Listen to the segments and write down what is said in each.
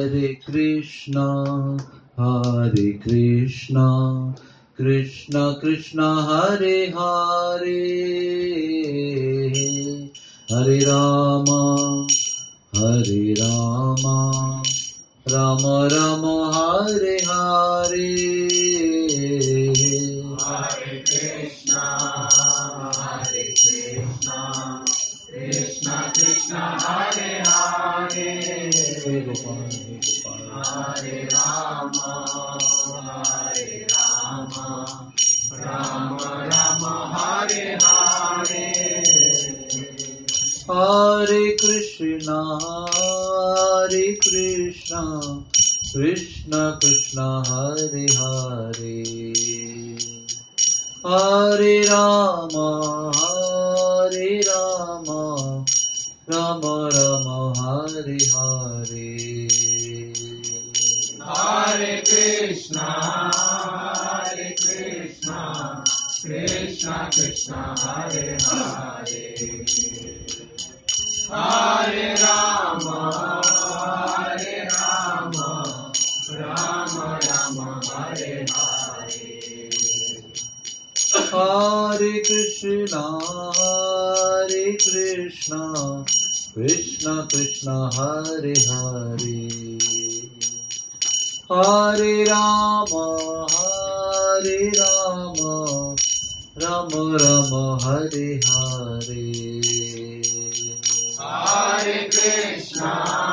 Hare Krishna, Krishna Krishna Hare Hare, Hare Rama, Rama Rama Hare Hare, Hare Krishna, Krishna Krishna Hare Hare, Hey Gopal, Hare Rama, Rama Rama Hare Hare. Hare Krishna, Krishna Krishna Hare Hare, Hare Rama, Rama Rama Hare Hare. Hare Krishna, Krishna Krishna Hare Hare, Hare Rama, Rama Rama Hare Hare. Hare Krishna, Krishna Krishna Hare Hare, Hare Rama, Rama Rama Hare Hare. Hare Krishna,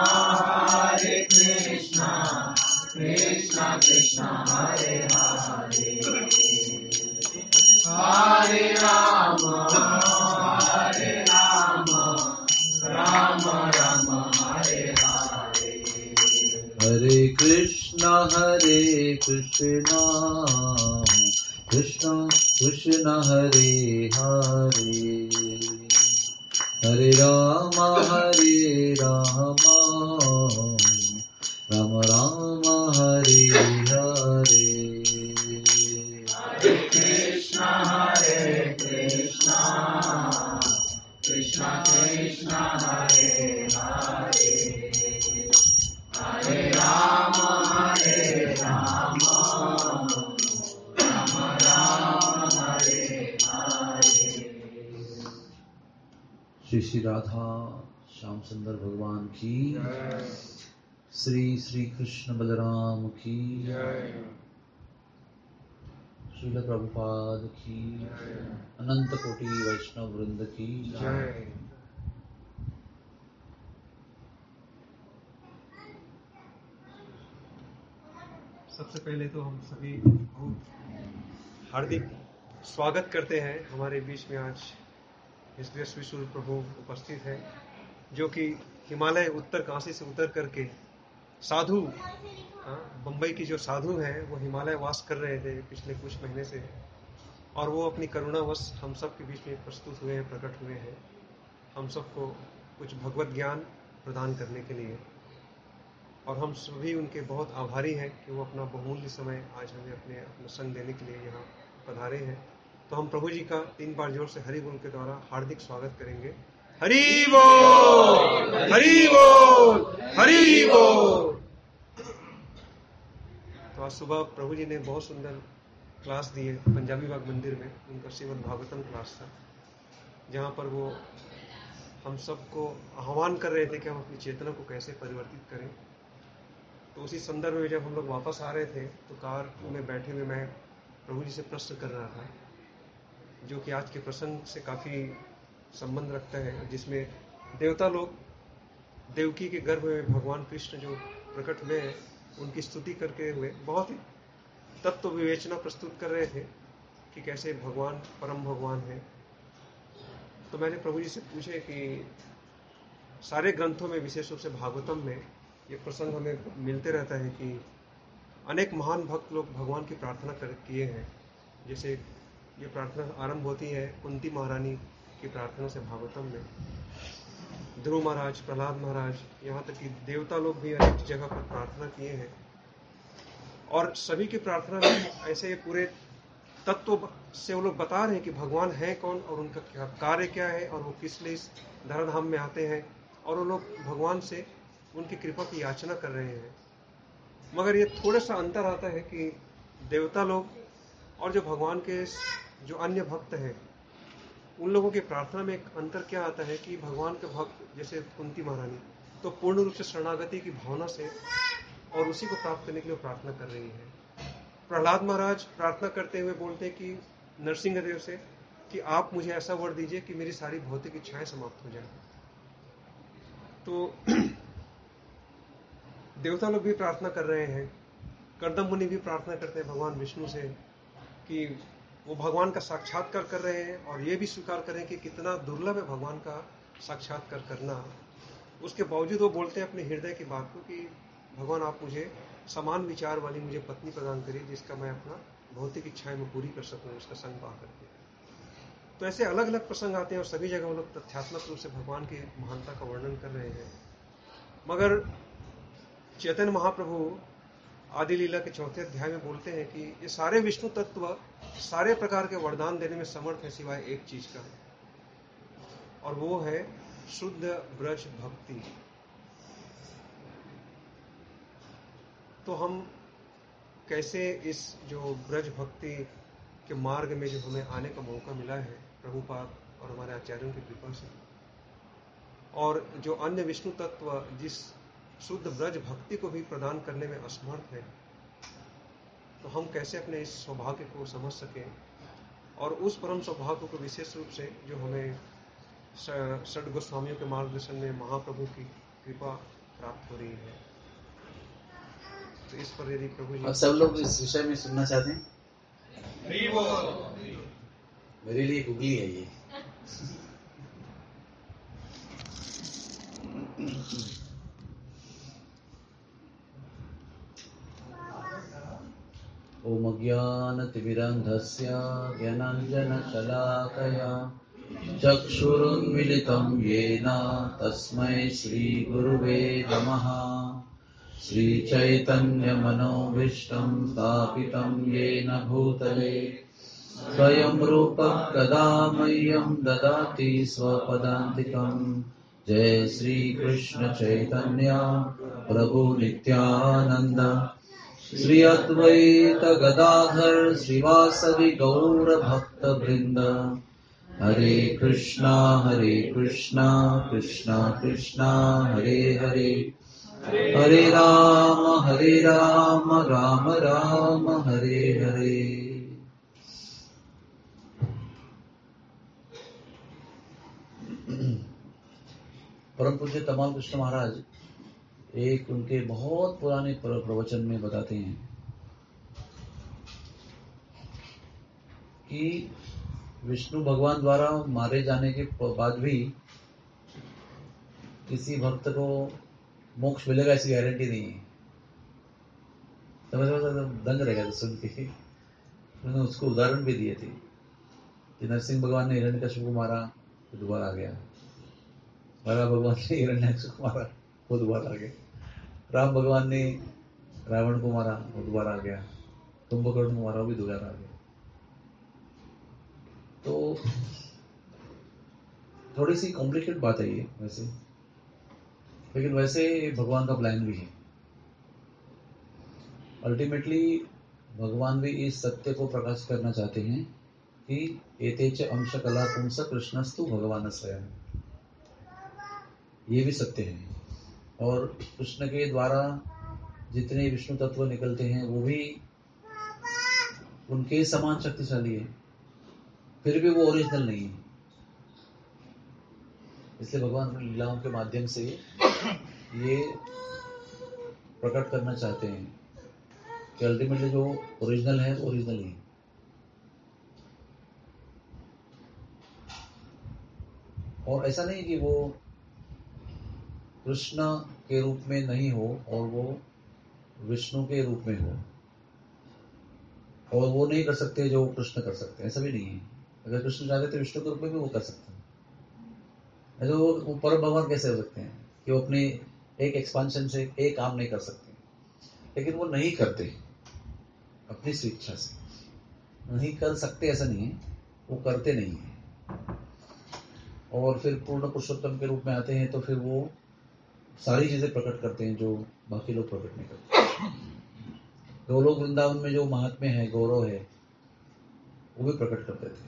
Krishna Krishna Hare Hare, Hare Rama, Rama Rama Hare Hare. Hare Krishna, Krishna Krishna Hare Hare, Hare Rama, Rama Rama Hare Hare. Hare Krishna, Krishna Krishna Hare Hare, Hare Rama, Rama Rama Hare Hare. Shri Radha Shyam सुंदर भगवान की, श्री कृष्ण बलराम की, श्रील प्रभुपाद की, अनंत कोटि वैष्णव वृंद की जय। सबसे पहले तो हम सभी बहुत हार्दिक स्वागत करते हैं। हमारे बीच में आज विश्व सूर्य प्रभु उपस्थित है, जो कि हिमालय उत्तर काशी से उतर करके साधु, बंबई की जो साधु हैं वो हिमालय वास कर रहे थे पिछले कुछ महीने से, और वो अपनी करुणावश हम सब के बीच में प्रस्तुत हुए हैं, प्रकट हुए हैं, हम सबको कुछ भगवत ज्ञान प्रदान करने के लिए। और हम सभी उनके बहुत आभारी हैं कि वो अपना बहुमूल्य समय आज हमें अपना संग देने के लिए यहाँ पधारे हैं। तो हम प्रभु जी का 3 बार जोर से हरि बोल के द्वारा हार्दिक स्वागत करेंगे। हरि बोल, हरि बोल, हरि बोल। तो आज सुबह प्रभु जी ने बहुत सुंदर क्लास दी है पंजाबी बाग मंदिर में। उनका श्रीमद् भागवतम क्लास था, जहाँ पर वो हम सबको आह्वान कर रहे थे कि हम अपनी चेतना को कैसे परिवर्तित करें। तो उसी संदर्भ में जब हम लोग वापस आ रहे थे तो कार में बैठे हुए मैं प्रभु जी से प्रश्न कर रहा था, जो कि आज के प्रसंग से काफ़ी संबंध रखता है, जिसमें देवता लोग देवकी के गर्भ में भगवान कृष्ण जो प्रकट हुए हैं उनकी स्तुति करके हुए बहुत ही तत्व विवेचना प्रस्तुत कर रहे थे कि कैसे भगवान परम भगवान है। तो मैंने प्रभु जी से पूछे कि सारे ग्रंथों में, विशेष रूप से भागवतम में ये प्रसंग हमें मिलते रहता है कि अनेक महान भक्त लोग भगवान की प्रार्थना किए हैं। जैसे ये प्रार्थना आरंभ होती है कुंती महारानी की प्रार्थना से भागवतम में, ध्रुव महाराज, प्रहलाद महाराज, यहाँ तक कि देवता लोग भी अनेक जगह पर प्रार्थना किए हैं। और सभी की प्रार्थना में ऐसे पूरे तत्व से वो लोग बता रहे हैं कि भगवान है कौन और उनका क्या कार्य क्या है और वो किस लिए इस धराधाम में आते हैं। और वो लोग भगवान से उनकी कृपा की याचना कर रहे हैं। मगर ये थोड़ा सा अंतर आता है कि देवता लोग और जो भगवान के जो अन्य भक्त हैं, उन लोगों की प्रार्थना में एक अंतर क्या आता है कि भगवान के भक्त जैसे कुंती महारानी तो पूर्ण रूप से शरणागति की भावना से और उसी को प्राप्त करने के लिए प्रार्थना कर रही है। प्रहलाद महाराज प्रार्थना करते हुए बोलते हैं कि नरसिंह देव से कि आप मुझे ऐसा वर दीजिए कि मेरी सारी भौतिक इच्छाएं समाप्त हो जाएं। तो देवता लोग भी प्रार्थना कर रहे हैं, कर्दम मुनि भी प्रार्थना करते हैं भगवान विष्णु से कि वो भगवान का साक्षात्कार कर रहे हैं और ये भी स्वीकार करें कि कितना दुर्लभ है भगवान का साक्षात्कार करना। उसके बावजूद वो बोलते हैं अपने हृदय की बात को कि भगवान आप मुझे समान विचार वाली मुझे पत्नी प्रदान करिए जिसका मैं अपना भौतिक इच्छाएं में पूरी कर सकूं, उसका संग पा करके। तो ऐसे अलग अलग प्रसंग आते हैं और सभी जगह वो लोग तथ्यात्मक रूप से भगवान की महानता का वर्णन कर रहे हैं। मगर चैतन्य महाप्रभु आदि लीला के 4थे अध्याय में बोलते हैं कि ये सारे विष्णु तत्व सारे प्रकार के वरदान देने में समर्थ है सिवाय एक चीज का, और वो है शुद्ध ब्रज भक्ति। तो हम कैसे इस जो ब्रज भक्ति के मार्ग में जो हमें आने का मौका मिला है प्रभुपाद और हमारे आचार्यों की कृपा से, और जो अन्य विष्णु तत्व जिस शुद्ध ब्रज भक्ति को भी प्रदान करने में असमर्थ है, तो हम कैसे अपने इस सौभाग्य को समझ सकें और उस परम सौभाग्य को विशेष रूप से जो हमें षड गोस्वामियों के मार्गदर्शन में महाप्रभु की कृपा प्राप्त हो रही है। तो इस पर यदि प्रभु जी सब लोग इस विषय में सुनना चाहते हैं? मेरे लिए गुगली है ये। ओम ज्ञानतिमिरन्धस्य ज्ञानाञ्जनशलाकया चक्षुरुन्मिलितं येन तस्मै श्रीगुरुवे नमः। श्रीचैतन्यमनोभीष्टं स्थापितं येन भूतले स्वयं रूपं कदा मह्यं ददाति स्वपदान्तिकं। जय श्री कृष्ण चैतन्य प्रभु नित्यानंद श्री अद्वैत गदाधर श्रीवासदि गौर भक्त वृंद। हरे कृष्णा कृष्णा कृष्णा हरे हरे, हरे राम राम राम हरे हरे। परम पूज्य तमाल कृष्ण महाराज एक उनके बहुत पुराने प्रवचन में बताते हैं कि विष्णु भगवान द्वारा मारे जाने के बाद भी किसी भक्त को मोक्ष मिलेगा ऐसी गारंटी नहीं है। समझ दंग रहेगा सुन के। उन्होंने उसको उदाहरण भी दिए थे कि नरसिंह भगवान ने हिरण्यकश्यप को मारा तो दोबारा आ गया, बड़ा भगवान ने हिरण्याक्ष को मारा वो दोबारा आ गया, राम भगवान ने रावण को मारा वो दोबारा आ गया, कुंभकर्ण को मारा वो भी दोबारा आ गया। तो थोड़ी सी कॉम्प्लिकेटेड बात है ये वैसे, लेकिन वैसे भगवान का प्लान भी है। अल्टीमेटली भगवान भी इस सत्य को प्रकाश करना चाहते हैं कि एतेच अंश कला पुंस कृष्णस्तु भगवान स्वयं, ये भी सत्य है। और कृष्ण के द्वारा जितने विष्णु तत्व निकलते हैं वो भी उनके समान शक्तिशाली है, फिर भी वो ओरिजिनल नहीं है। इसलिए भगवान अपनी लीलाओं के माध्यम से ये प्रकट करना चाहते हैं कि अल्टीमेटली जो ओरिजिनल है वो ओरिजिनल ही। और ऐसा नहीं कि वो कृष्ण के रूप में नहीं हो और वो विष्णु के रूप में हो, और वो नहीं कर सकते जो कृष्ण कर सकते हैं, ऐसा भी नहीं है। अगर कृष्ण चाहते तो विष्णु के रूप में भी वो कर सकते हैं। ऐसे वो परम भगवान कैसे हो सकते हैं कि वो अपने एक एक्सपांशन से एक काम नहीं कर सकते, लेकिन वो नहीं करते अपनी स्वेच्छा से। नहीं कर सकते ऐसा नहीं है, वो करते नहीं है। और फिर पूर्ण पुरुषोत्तम के रूप में आते हैं तो फिर वो सारी चीजें प्रकट करते हैं जो बाकी लोग प्रकट नहीं करते। गोलोक वृंदावन में जो महात्म्य है, गौरव है, वो भी प्रकट करते थे।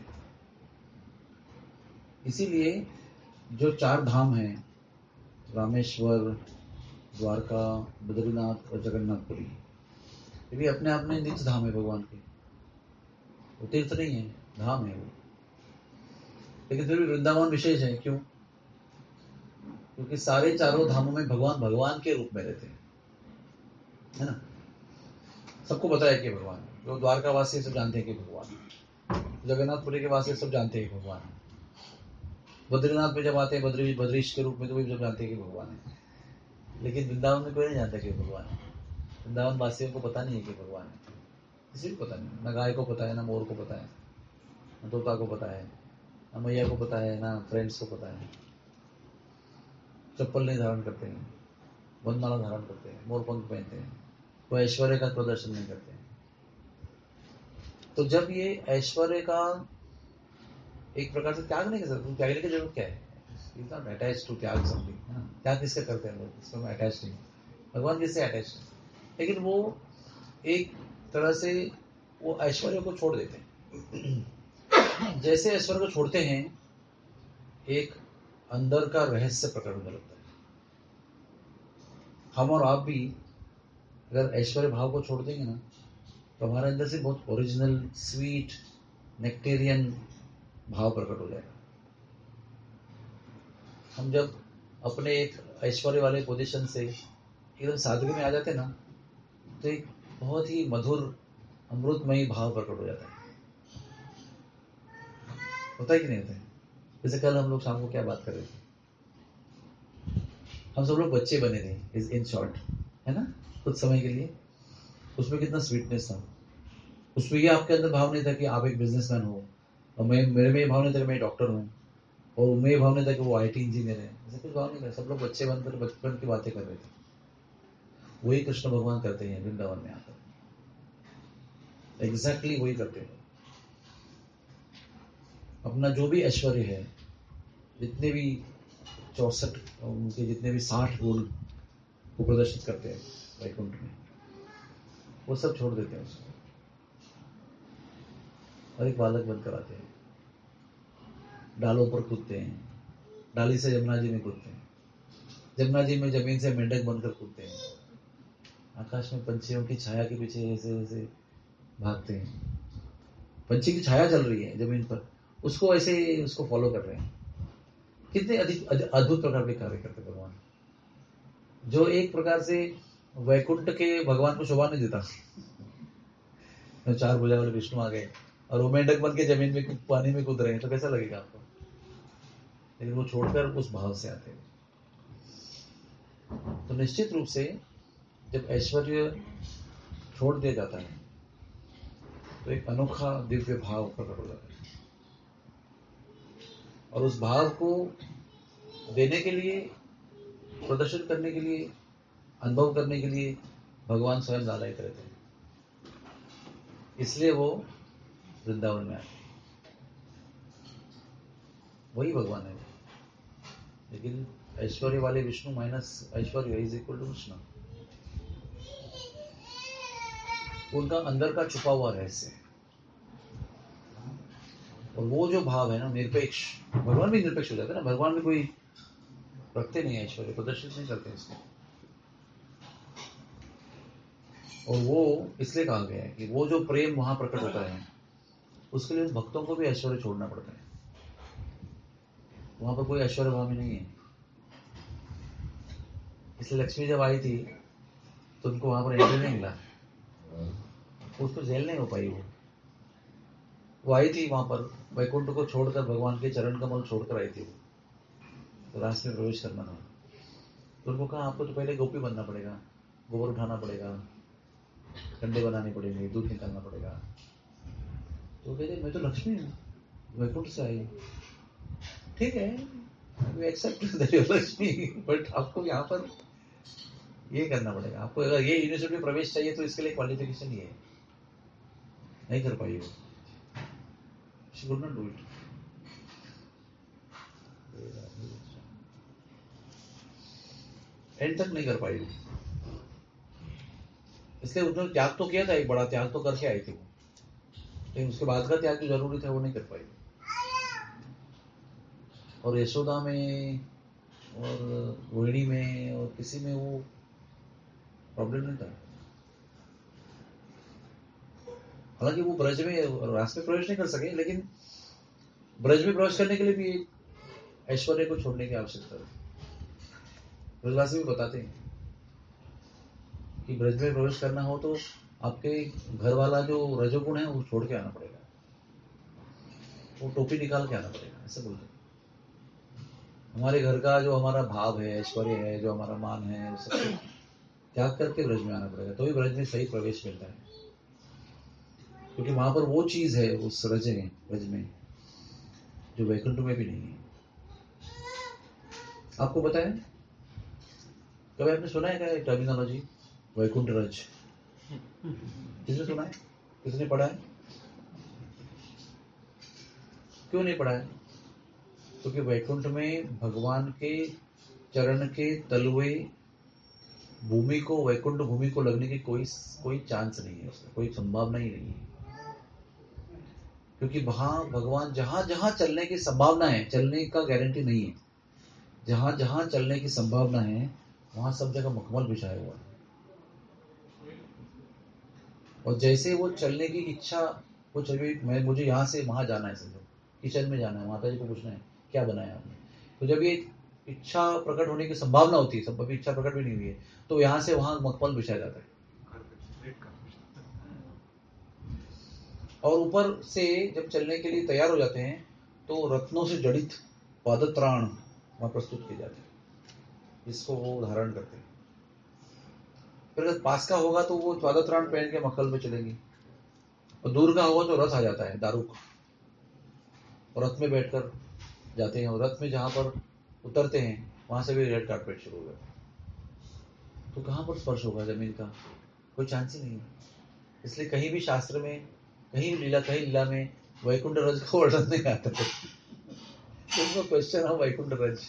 इसीलिए जो 4 धाम हैं, रामेश्वर, द्वारका, बद्रीनाथ और जगन्नाथपुरी, ये भी अपने आप में निज धाम है भगवान के। वो तीर्थ नहीं है, धाम है वो। लेकिन फिर भी वृंदावन विशेष है। क्यों? क्योंकि सारे चारों धामों में भगवान भगवान के रूप में रहते हैं, है ना। सबको पता है कि भगवान, जो द्वारका वासी सब जानते हैं कि भगवान, जगन्नाथपुरी के वासी सब जानते हैं कि भगवान है। बद्रीनाथ में जब आते हैं बद्रीश के रूप में, तो भी सब जानते हैं कि भगवान है। लेकिन वृंदावन में कोई नहीं जानता कि भगवान है। वृंदावन वासियों को पता नहीं है कि भगवान है, किसी को पता नहीं। ना गाय को पता है, ना मोर को पता है, ना तोता को पता है, ना मैया को पता है, ना फ्रेंड्स को पता है। चप्पल नहीं धारण करते हैं, वनमाला धारण करते हैं, मोर पंख पहनते हैं, वो ऐश्वर्य का प्रदर्शन नहीं करते हैं। तो जब ये ऐश्वर्य का एक प्रकार से त्याग नहीं कर सकते, त्यागने की जरूरत क्या है? इज नॉट अटैच टू त्याग समथिंग। त्याग किसका करते हैं लोग? इसमें अटैच नहीं, भगवान किससे अटैच नहीं। लेकिन वो एक तरह से वो ऐश्वर्य को छोड़ देते हैं। जैसे ऐश्वर्य को छोड़ते हैं, एक अंदर का रहस्य प्रकट होने लगता है। हम और आप भी अगर ऐश्वर्य भाव को छोड़ देंगे ना, तो हमारे अंदर से बहुत ओरिजिनल, स्वीट, नेक्टेरियन भाव प्रकट हो जाएगा। हम जब अपने एक ऐश्वर्य वाले पोजीशन से एकदम सादगी में आ जाते हैं ना, तो एक बहुत ही मधुर, अमृतमयी भाव प्रकट हो जाता है। होता है कि नहीं होता है? जैसे कल हम लोग शाम को क्या बात कर रहे थे, हम सब लोग बच्चे बने थे इन शॉर्ट, है ना, कुछ समय के लिए। उसमें कितना स्वीटनेस था। उसमें ये आपके अंदर भाव नहीं था कि आप एक बिजनेसमैन हो, और मेरे में ये भाव नहीं था कि मैं डॉक्टर हूँ, और उनमें ये भाव नहीं था कि वो आईटी इंजीनियर है। ऐसा कुछ भाव नहीं था। सब लोग बच्चे बनकर बचपन की बातें कर रहे थे। वही कृष्ण भगवान करते हैं वृंदावन में आकर, एग्जैक्टली वही करते हैं। अपना जो भी ऐश्वर्य है, जितने भी 64 उनके जितने भी 60 गुण को प्रदर्शित करते हैं वैकुंठ में, वो सब छोड़ देते हैं उसको, और एक बालक बनकर आते हैं। डालों पर कूदते हैं, डाली से यमुना जी में कूदते हैं, यमुना जी में जमीन से मेंढक बनकर कूदते हैं, आकाश में पंछियों की छाया के पीछे ऐसे ऐसे भागते हैं। पंछी की छाया चल रही है जमीन पर, उसको ऐसे उसको फॉलो कर रहे हैं। कितने अधिक अद्भुत प्रकार के कार्य करते भगवान, जो एक प्रकार से वैकुंठ के भगवान को शोभा नहीं देता। 4 भुजा वाले विष्णु आ गए और वो मेंढक बन के जमीन में पानी में कूद रहे हैं, तो कैसा लगेगा आपको? लेकिन वो छोड़कर उस भाव से आते हैं। तो निश्चित रूप से जब ऐश्वर्य छोड़ दिया जाता है, तो एक अनोखा दिव्य भाव प्रकट हो जाता है। और उस भाव को देने के लिए, प्रदर्शन करने के लिए, अनुभव करने के लिए भगवान स्वयं लालायित रहते हैं। इसलिए वो वृंदावन में आए, वही भगवान है। लेकिन ऐश्वर्य वाले विष्णु माइनस ऐश्वर्य इज इक्वल टू कृष्ण। उनका अंदर का छुपा हुआ रहस्य है। और वो जो भाव है ना, निरपेक्ष, भगवान भी निरपेक्ष हो जाते हैं ना। भगवान भी कोई रखते नहीं है ऐश्वर्य, प्रदर्शित नहीं करते इसको। और वो इसलिए कहा गया है कि वो जो प्रेम वहां प्रकट होता है, उसके लिए भक्तों को भी ऐश्वर्य छोड़ना पड़ता है। वहां पर कोई ऐश्वर्य भाव में नहीं है। इसलिए लक्ष्मी जब आई थी तो उनको वहां पर एंट्री नहीं मिला, उसको जेल नहीं हो पाई। वो आई थी वहां पर वैकुंठ को छोड़कर, भगवान के चरण कमल छोड़कर आई थी वो, तो रास्ते में प्रवेश करना था। तो उनको कहा आपको तो पहले गोपी बनना पड़ेगा, गोबर उठाना पड़ेगा, कंडे बनाने पड़ेंगे, दूध निकालना पड़ेगा। तो कहते मैं तो लक्ष्मी हूँ, वैकुंठ से आई। ठीक है, we accept that you are Lakshmi, but आपको यहाँ पर ये करना पड़ेगा। आपको अगर ये यूनिवर्सिटी में प्रवेश चाहिए तो इसके लिए क्वालिफिकेशन ये है। नहीं कर पाई वो, she could not do it. End तक नहीं कर पाई वो। इसलिए उन्होंने त्याग तो किया था, एक बड़ा त्याग तो करके आई थी वो, लेकिन उसके बाद का त्याग जो जरूरी था वो नहीं कर पाई। और यशोदा में और रोहिणी में और किसी में वो प्रॉब्लम नहीं था। हालांकि वो ब्रज में रास में प्रवेश नहीं कर सके, लेकिन ब्रज में प्रवेश करने के लिए भी ऐश्वर्य को छोड़ने की आवश्यकता है। ब्रजवासी भी बताते हैं कि ब्रज में प्रवेश करना हो तो आपके घर वाला जो रजोगुण है वो छोड़ के आना पड़ेगा, वो टोपी निकाल के आना पड़ेगा, ऐसे बोलते हैं। हमारे घर का जो हमारा भाव है, ऐश्वर्य है, जो हमारा मान है, वो सब त्याग करके ब्रज में आना पड़ेगा, तो ही ब्रज में सही प्रवेश मिलता है। क्योंकि वहां पर वो चीज है उस ब्रज में जो वैकुंठ में भी नहीं है। आपको पता है, कभी आपने सुना है क्या टर्मिनोलॉजी वैकुंठ रज? किसने सुना है, किसने पढ़ा है? क्यों नहीं पढ़ा है? क्योंकि वैकुंठ में भगवान के चरण के तलवे भूमि को, वैकुंठ भूमि को लगने की कोई चांस नहीं है, उसमें कोई संभावना ही नहीं है। क्योंकि वहां भगवान जहां जहां चलने की संभावना है, चलने का गारंटी नहीं है, जहां जहां चलने की संभावना है वहां सब जगह मखमल बिछाया हुआ है। और जैसे वो चलने की इच्छा, वो चलिए मुझे यहाँ से वहां जाना है, समझो किचन में जाना है, माता जी को पूछना है क्या बनाया आपने, तो जब ये इच्छा प्रकट होने की संभावना होती है, सब अभी इच्छा प्रकट भी नहीं हुई है, तो यहाँ से वहां मखमल बिछाया जाता है। और ऊपर से जब चलने के लिए तैयार हो जाते हैं तो रत्नों से जड़ित पादत्राण वहां प्रस्तुत किए जाते हैं, जिसको वो धारण करते हैं। फिर अगर पास का होगा तो वो पादत्राण पहन के मखमल में चलेंगे, और दूर का होगा तो रथ आ जाता है दारुक, और रथ में बैठकर जाते हैं, और रथ में जहां पर उतरते हैं वहां से भी रेड कार्पेट शुरू हो गया। तो कहां पर स्पर्श होगा जमीन का, कोई चांस ही नहीं है। इसलिए कहीं भी शास्त्र में, कहीं लीला में वैकुंठ रज का वर्णन नहीं आता है। तो क्वेश्चन है वैकुंठ रज,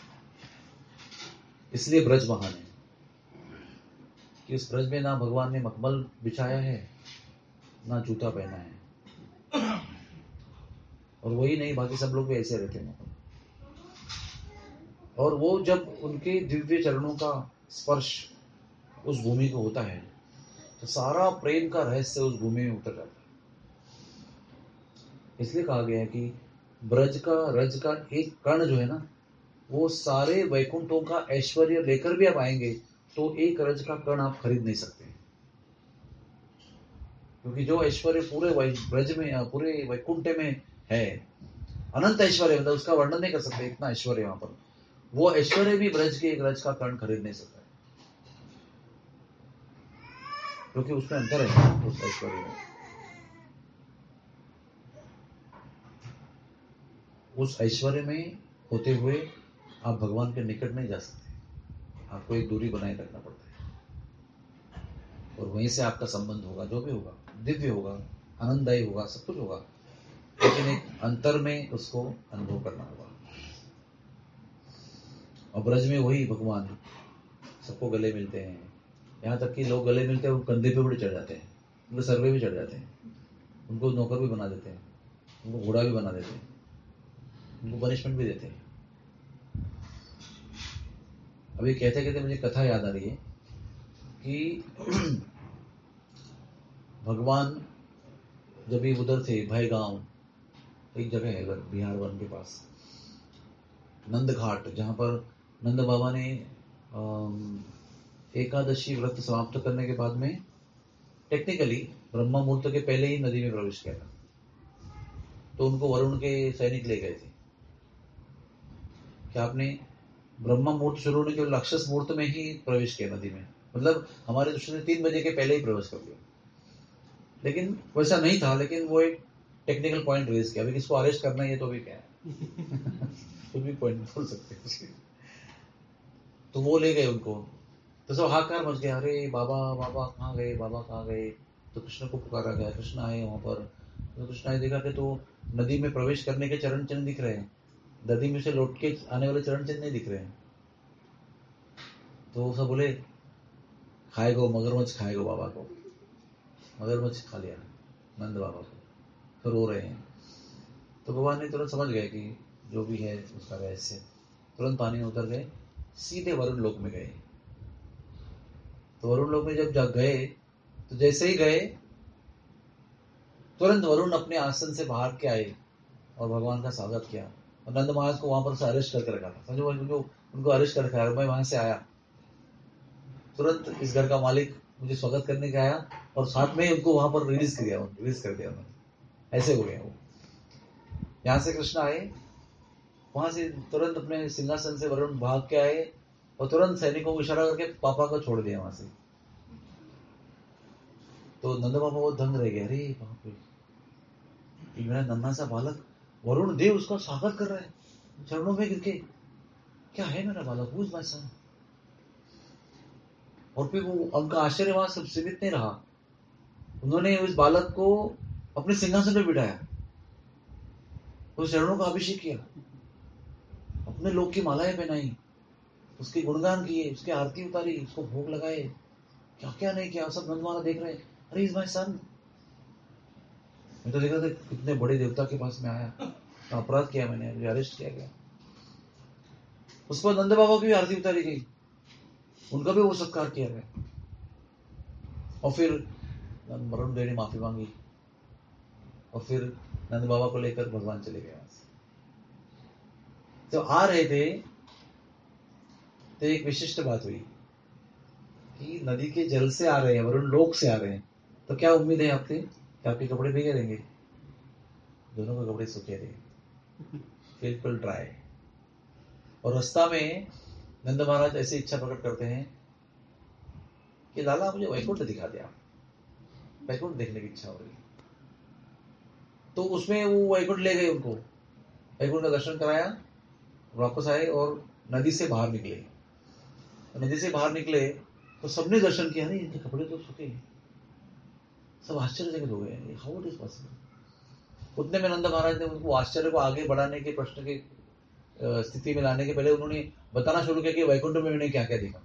इसलिए ब्रज महान है कि उस ब्रज में ना भगवान ने मखमल बिछाया है, ना जूता पहना है, और वही नहीं बाकी सब लोग भी ऐसे रहते हैं। और वो जब उनके दिव्य चरणों का स्पर्श उस भूमि को होता है तो सारा प्रेम का रहस्य उस भूमि में उतर जाता है। इसलिए कहा गया है कि रज का एक कण जो है ना, वो सारे वैकुंठों का ऐश्वर्य लेकर भी आप आएंगे तो एक रज का कण आप खरीद नहीं सकते, क्योंकि जो ऐश्वर्य पूरे ब्रज में, पूरे वैकुंठ में है, अनंत ऐश्वर्य, मतलब उसका वर्णन नहीं कर सकते, इतना ऐश्वर्य वहां पर। वो ऐश्वर्य भी ब्रज के एक रज का कण खरीद नहीं सकता, क्योंकि उसमें अंतर है उस ऐश्वर्य में। उस ऐश्वर्य में होते हुए आप भगवान के निकट नहीं जा सकते, आपको एक दूरी बनाए रखना पड़ता है, और वहीं से आपका संबंध होगा, जो भी होगा दिव्य होगा, आनंददायी होगा, सब कुछ होगा, लेकिन एक अंतर में उसको अनुभव करना होगा। और ब्रज में वही भगवान सबको गले मिलते हैं, यहाँ तक कि लोग गले मिलते हैं वो कंधे पे भी चढ़ जाते हैं, उनको सर पे भी चढ़ जाते हैं, उनको नौकर भी बना देते हैं, उनको घोड़ा भी बना देते हैं, उनको पनिशमेंट भी देते हैं। अभी कहते कहते मुझे कथा याद आ रही है कि भगवान जब भी उधर थे, भयगांव एक जगह है बिहार वन के पास, नंद घाट, जहां पर नंद बाबा ने एकादशी व्रत समाप्त करने के बाद में टेक्निकली ब्रह्मा मुहूर्त के पहले ही नदी में प्रवेश किया था, तो उनको वरुण के सैनिक ले गए थे कि आपने ब्रह्मा मुहूर्त शुरू होने के राक्षस मुहूर्त में ही प्रवेश किया नदी में, मतलब हमारे दृष्टि से 3 बजे के पहले ही प्रवेश कर दिया, लेकिन वैसा नहीं था। लेकिन वो एक टेक्निकल पॉइंट रेज किया, अभी किसको अरेस्ट करना है तो भी क्या है तो भी पॉइंट बोल सकते हैं। तो वो ले गए उनको, तो सब हाहाकार मच गया, अरे बाबा बाबा कहाँ गए, बाबा कहाँ गए। तो कृष्ण को पुकारा गया, कृष्ण आए वहां पर, तो कृष्ण ने देखा कि तो नदी में प्रवेश करने के चरण चिन्ह दिख रहे हैं, नदी में से लौट के आने वाले चरण चिन्ह नहीं दिख रहे हैं। तो वो सब बोले खाएगो मगरमच्छ, खाएगो बाबा को। मगरमच्छ खा लिया नंद बाबा को, फिर रो रहे हैं। तो भगवान ने तुरंत समझ गए कि जो भी है उसका रहस्य, तुरंत पानी में उतर गए, सीधे वरुण लोक में गए। तो वरुण लोक में जब गए, तो जैसे ही गए तुरंत वरुण अपने आसन से बाहर के आए और भगवान का स्वागत किया। और नंद महाराज को वहां पर से अरेस्ट करके रखा था, समझो उनको अरेस्ट कर रखा है। मैं वहां से आया, तुरंत इस घर का मालिक मुझे स्वागत करने का आया और साथ में ही उनको वहां पर रिलीज कर दिया उन्होंने। ऐसे हो गया वो। यहां से कृष्ण आए, वहां से तुरंत अपने सिंहासन से वरुण भाग के आए और तुरंत सैनिकों को इशारा करके पापा को छोड़ दिया वहां से। तो नंद बाबा वो दंग रह गया, अरे बाप रे, मेरा नन्हा सा बालक वरुण देव उसका स्वागत कर रहा है चरणों में गिर के, क्या है मेरा बालक, हु इज माय सन। और फिर वो उनका आश्चर्य वहां सब सीमित नहीं रहा, उन्होंने उस बालक को अपने सिंहासन पे बिठाया, उस चरणों का अभिषेक किया, अपने लोक की मालाएं पहनाई, उसके गुणगान किए, उसकी आरती उतारी, उसको भोग लगाए, क्या क्या नहीं किया। सब नंद महाराज देख रहे हैं, अरे इज माय सन। मैं तो देख रहा था कितने बड़े देवता के पास में आया, अपराध किया मैंने, मुझे अरेस्ट किया गया। उस पर नंद बाबा की भी आरती उतारी गई, उनका भी वो सत्कार किया गया। और फिर वरुण देव ने माफी मांगी और फिर नंद बाबा को लेकर भगवान चले गए वहां से। तो आ रहे थे तो एक विशिष्ट बात हुई कि नदी के जल से आ रहे हैं, वरुण लोक से आ रहे हैं, तो क्या उम्मीद है आपके कि आपके कपड़े भीगे रहेंगे? दोनों के कपड़े सूखे रहे, बिल्कुल ड्राई। और रास्ता में नंद महाराज ऐसी इच्छा प्रकट करते हैं कि लाला मुझे वैकुंठ दिखा दिया, वैकुंठ देखने की इच्छा हो रही। तो उसमें वो वैकुंठ ले गए उनको, वैकुंठ का दर्शन कराया, वापस आए और नदी से बाहर निकले। नदी से बाहर निकले तो सबने दर्शन किया, नहीं इनके कपड़े तो सूखे। सब आश्चर्यचकित हो गए, हाउ इट इज पॉसिबल। उतने में नंद महाराज ने उनको आश्चर्य को आगे बढ़ाने के, प्रश्न की स्थिति में लाने के पहले उन्होंने बताना शुरू किया कि वैकुंठ में उन्होंने क्या क्या देखा।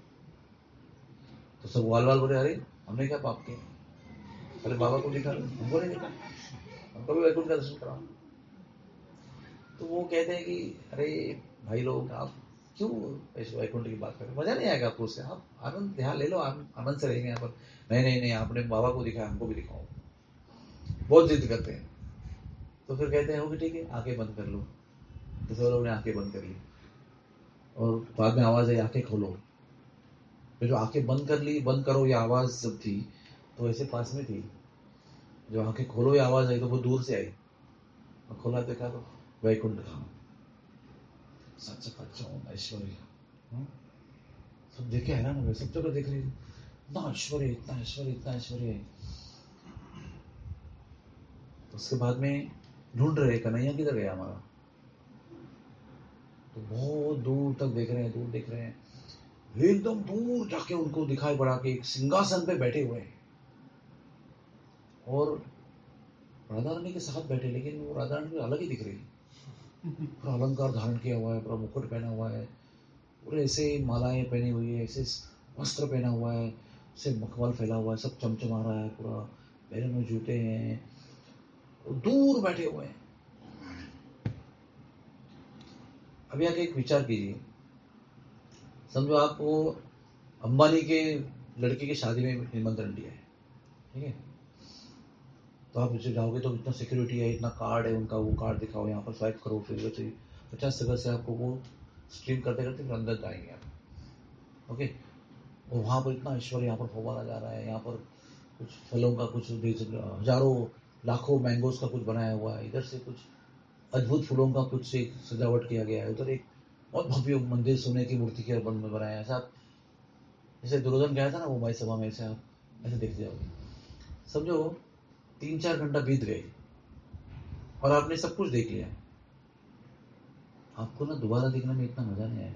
तो सब वाल वाल बोले, अरे हमने क्या पाप किया, अरे बाबा को दिखा, हमको नहीं देखा, हमको भी वैकुंठ का दर्शन कराओ। तो वो कहते हैं कि अरे भाई लोग, आप क्यों ऐसे वैकुंठ की बात करें, मजा नहीं आएगा आपको उससे, आप आनंद ध्यान ले लो, आनंद से रहेंगे यहाँ पर। नहीं आपने बाबा को दिखाया, हमको भी दिखाओ। बहुत जिद करते हैं। तो फिर कहते हैं कि ठीक है, आंखें बंद कर लो। तो सब लोगों ने आंखें बंद कर ली और बाद में आवाज आई, आंखें खोलो। फिर जो आंखें बंद कर ली, बंद करो ये आवाज जब थी तो ऐसे पास में थी, जो आंखें खोलो ये आवाज आई तो वो दूर से आई, और खोला देखा तो वैकुंठ धाम, सच ऐश्वर्य। सब देखे हैरान हो गए, सब जगह देख रहे, इतना ऐश्वर्य, इतना ऐश्वर्य, इतना ऐश्वर्य है। तो उसके बाद में ढूंढ रहे कन्हैया किधर गया हमारा। तो बहुत दूर तक देख रहे हैं, दूर देख रहे हैं, एकदम दूर जाके उनको दिखाई पड़ा कि एक सिंहासन पे बैठे हुए हैं और राधा रानी के साथ बैठे, लेकिन वो राधा रानी अलग ही दिख रही है। पूरा अलंकार धारण किया हुआ है, पूरा मुकुट पहना हुआ है, पूरे ऐसे मालाएं पहनी हुई है, ऐसे वस्त्र पहना हुआ है, ऐसे मखमल फैला हुआ है, सब चमचमा रहा है, पूरा पैरों में जूते हैं, दूर बैठे हुए हैं। अभी आके एक विचार कीजिए, समझो आपको अंबानी के लड़के की शादी में निमंत्रण दिया है, ठीक है, तो आप उसे जाओगे तो इतना सिक्योरिटी है, इतना कार्ड है उनका, वो कार्ड दिखाओ, यहाँ पर स्वाइप करो, फिर 50 जगह से आपको वो स्ट्रीम करते करते फिर अंदर जाएंगे आप। ओके, और वहाँ पर इतना ऐश्वर्य, यहाँ पर फव्वारा जा रहा है, यहाँ पर कुछ फलों का कुछ हजारों लाखों मैंगोज का कुछ बनाया हुआ है, इधर से कुछ अद्भुत फूलों का कुछ एक सजावट किया गया है, उधर एक बहुत भव्य मंदिर सोने की मूर्ति के बन में बनाया है। ऐसा जैसे दुर्योधन गया था ना वो माई सभा में, ऐसे आप ऐसे देख जाओगे। समझो 3-4 घंटा बीत गए और आपने सब कुछ देख लिया, आपको ना दोबारा देखने में इतना मजा नहीं आएगा।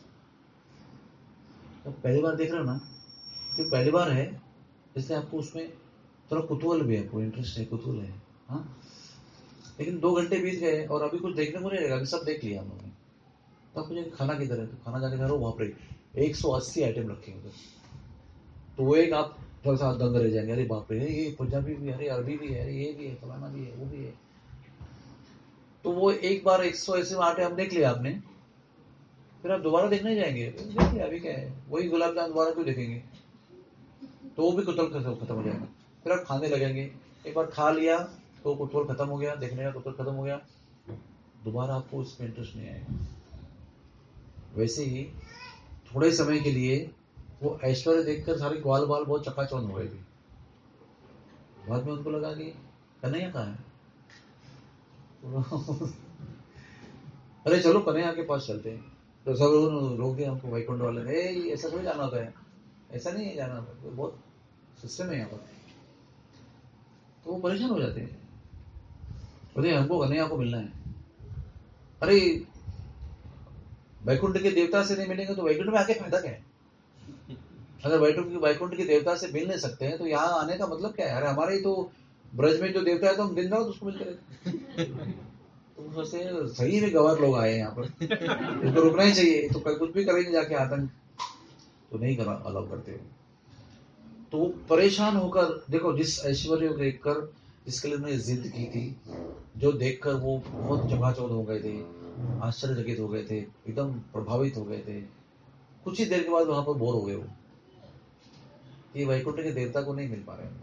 तो पहली बार देख रहे हो ना, जो पहली बार है इसलिए आपको उसमें थोड़ा कुतूहल भी है, आपको इंटरेस्ट है, कुतूहल है, हाँ। लेकिन 2 घंटे बीत गए और अभी कुछ देखने को नहीं रहेगा, अभी सब देख लिया हम लोगों ने। तो आप मुझे खाना किधर है, तो खाना जाके खा रहा हूँ, वहां पर 180 आइटम रखेंगे, तो वो एक आप थोड़ा सा दंग रह जाएंगे, अरे बाप रे, ये पंजाबी भी, अरे अरबी भी है, अरे ये भी है, फलाना भी है, वो भी है। तो वो एक बार 180 आइटम देख लिया आपने, फिर आप दोबारा देखने जाएंगे, देख लिया अभी क्या है, वही गुलाब जामुन दोबारा क्यों देखेंगे, तो वो भी कुतूहल खत्म हो जाएगा। फिर आप खाने लगेंगे, एक बार खा लिया तो कुतूहल खत्म हो गया, देखने का कुतूहल खत्म हो गया, दोबारा आपको उसमें इंटरेस्ट नहीं आएगा। वैसे ही थोड़े समय के लिए वो ऐश्वर्य देखकर सारे ग्वाल बाल बहुत चकाचौंध हो गए थे। बाद में उनको लगा कि कन्हैया कहाँ है, अरे चलो कन्हैया के पास चलते हैं। तो सब लोगों रोक दिया हमको, वैकुंठ वाले ने, ऐसा थोड़ी जाना होता है, ऐसा नहीं है जाना होता, तो बहुत सिस्टम है यहाँ पर। तो वो परेशान हो जाते हैं, बोलते हमको कन्हैया को मिलना है। अरे वैकुंठ के देवता से नहीं मिलेंगे तो वैकुंठ में आके फायदा क्या है? अगर वैकुंठ के देवता से मिल नहीं सकते हैं तो यहाँ आने का मतलब क्या है? अरे हमारे ही तो ब्रज में जो देवता है तो हम दिन रात उसको मिलते रहते। तो सोचते सही में गंवार लोग आए यहाँ पर, इनको रुकना ही चाहिए, तो कुछ भी करेंगे जाके आतंक, तो नहीं करा अलाउ करते हो। तो वो परेशान होकर, देखो जिस ऐश्वर्य को देखकर जिसके लिए उन्होंने जिद की थी, जो देखकर वो बहुत चकाचौंध हो गए थे, आश्चर्यचकित हो गए थे, एकदम प्रभावित हो गए थे, कुछ ही देर के बाद वहां पर बोर हो गए वो, ये वैकुंठ के देवता को नहीं मिल पा रहे हैं।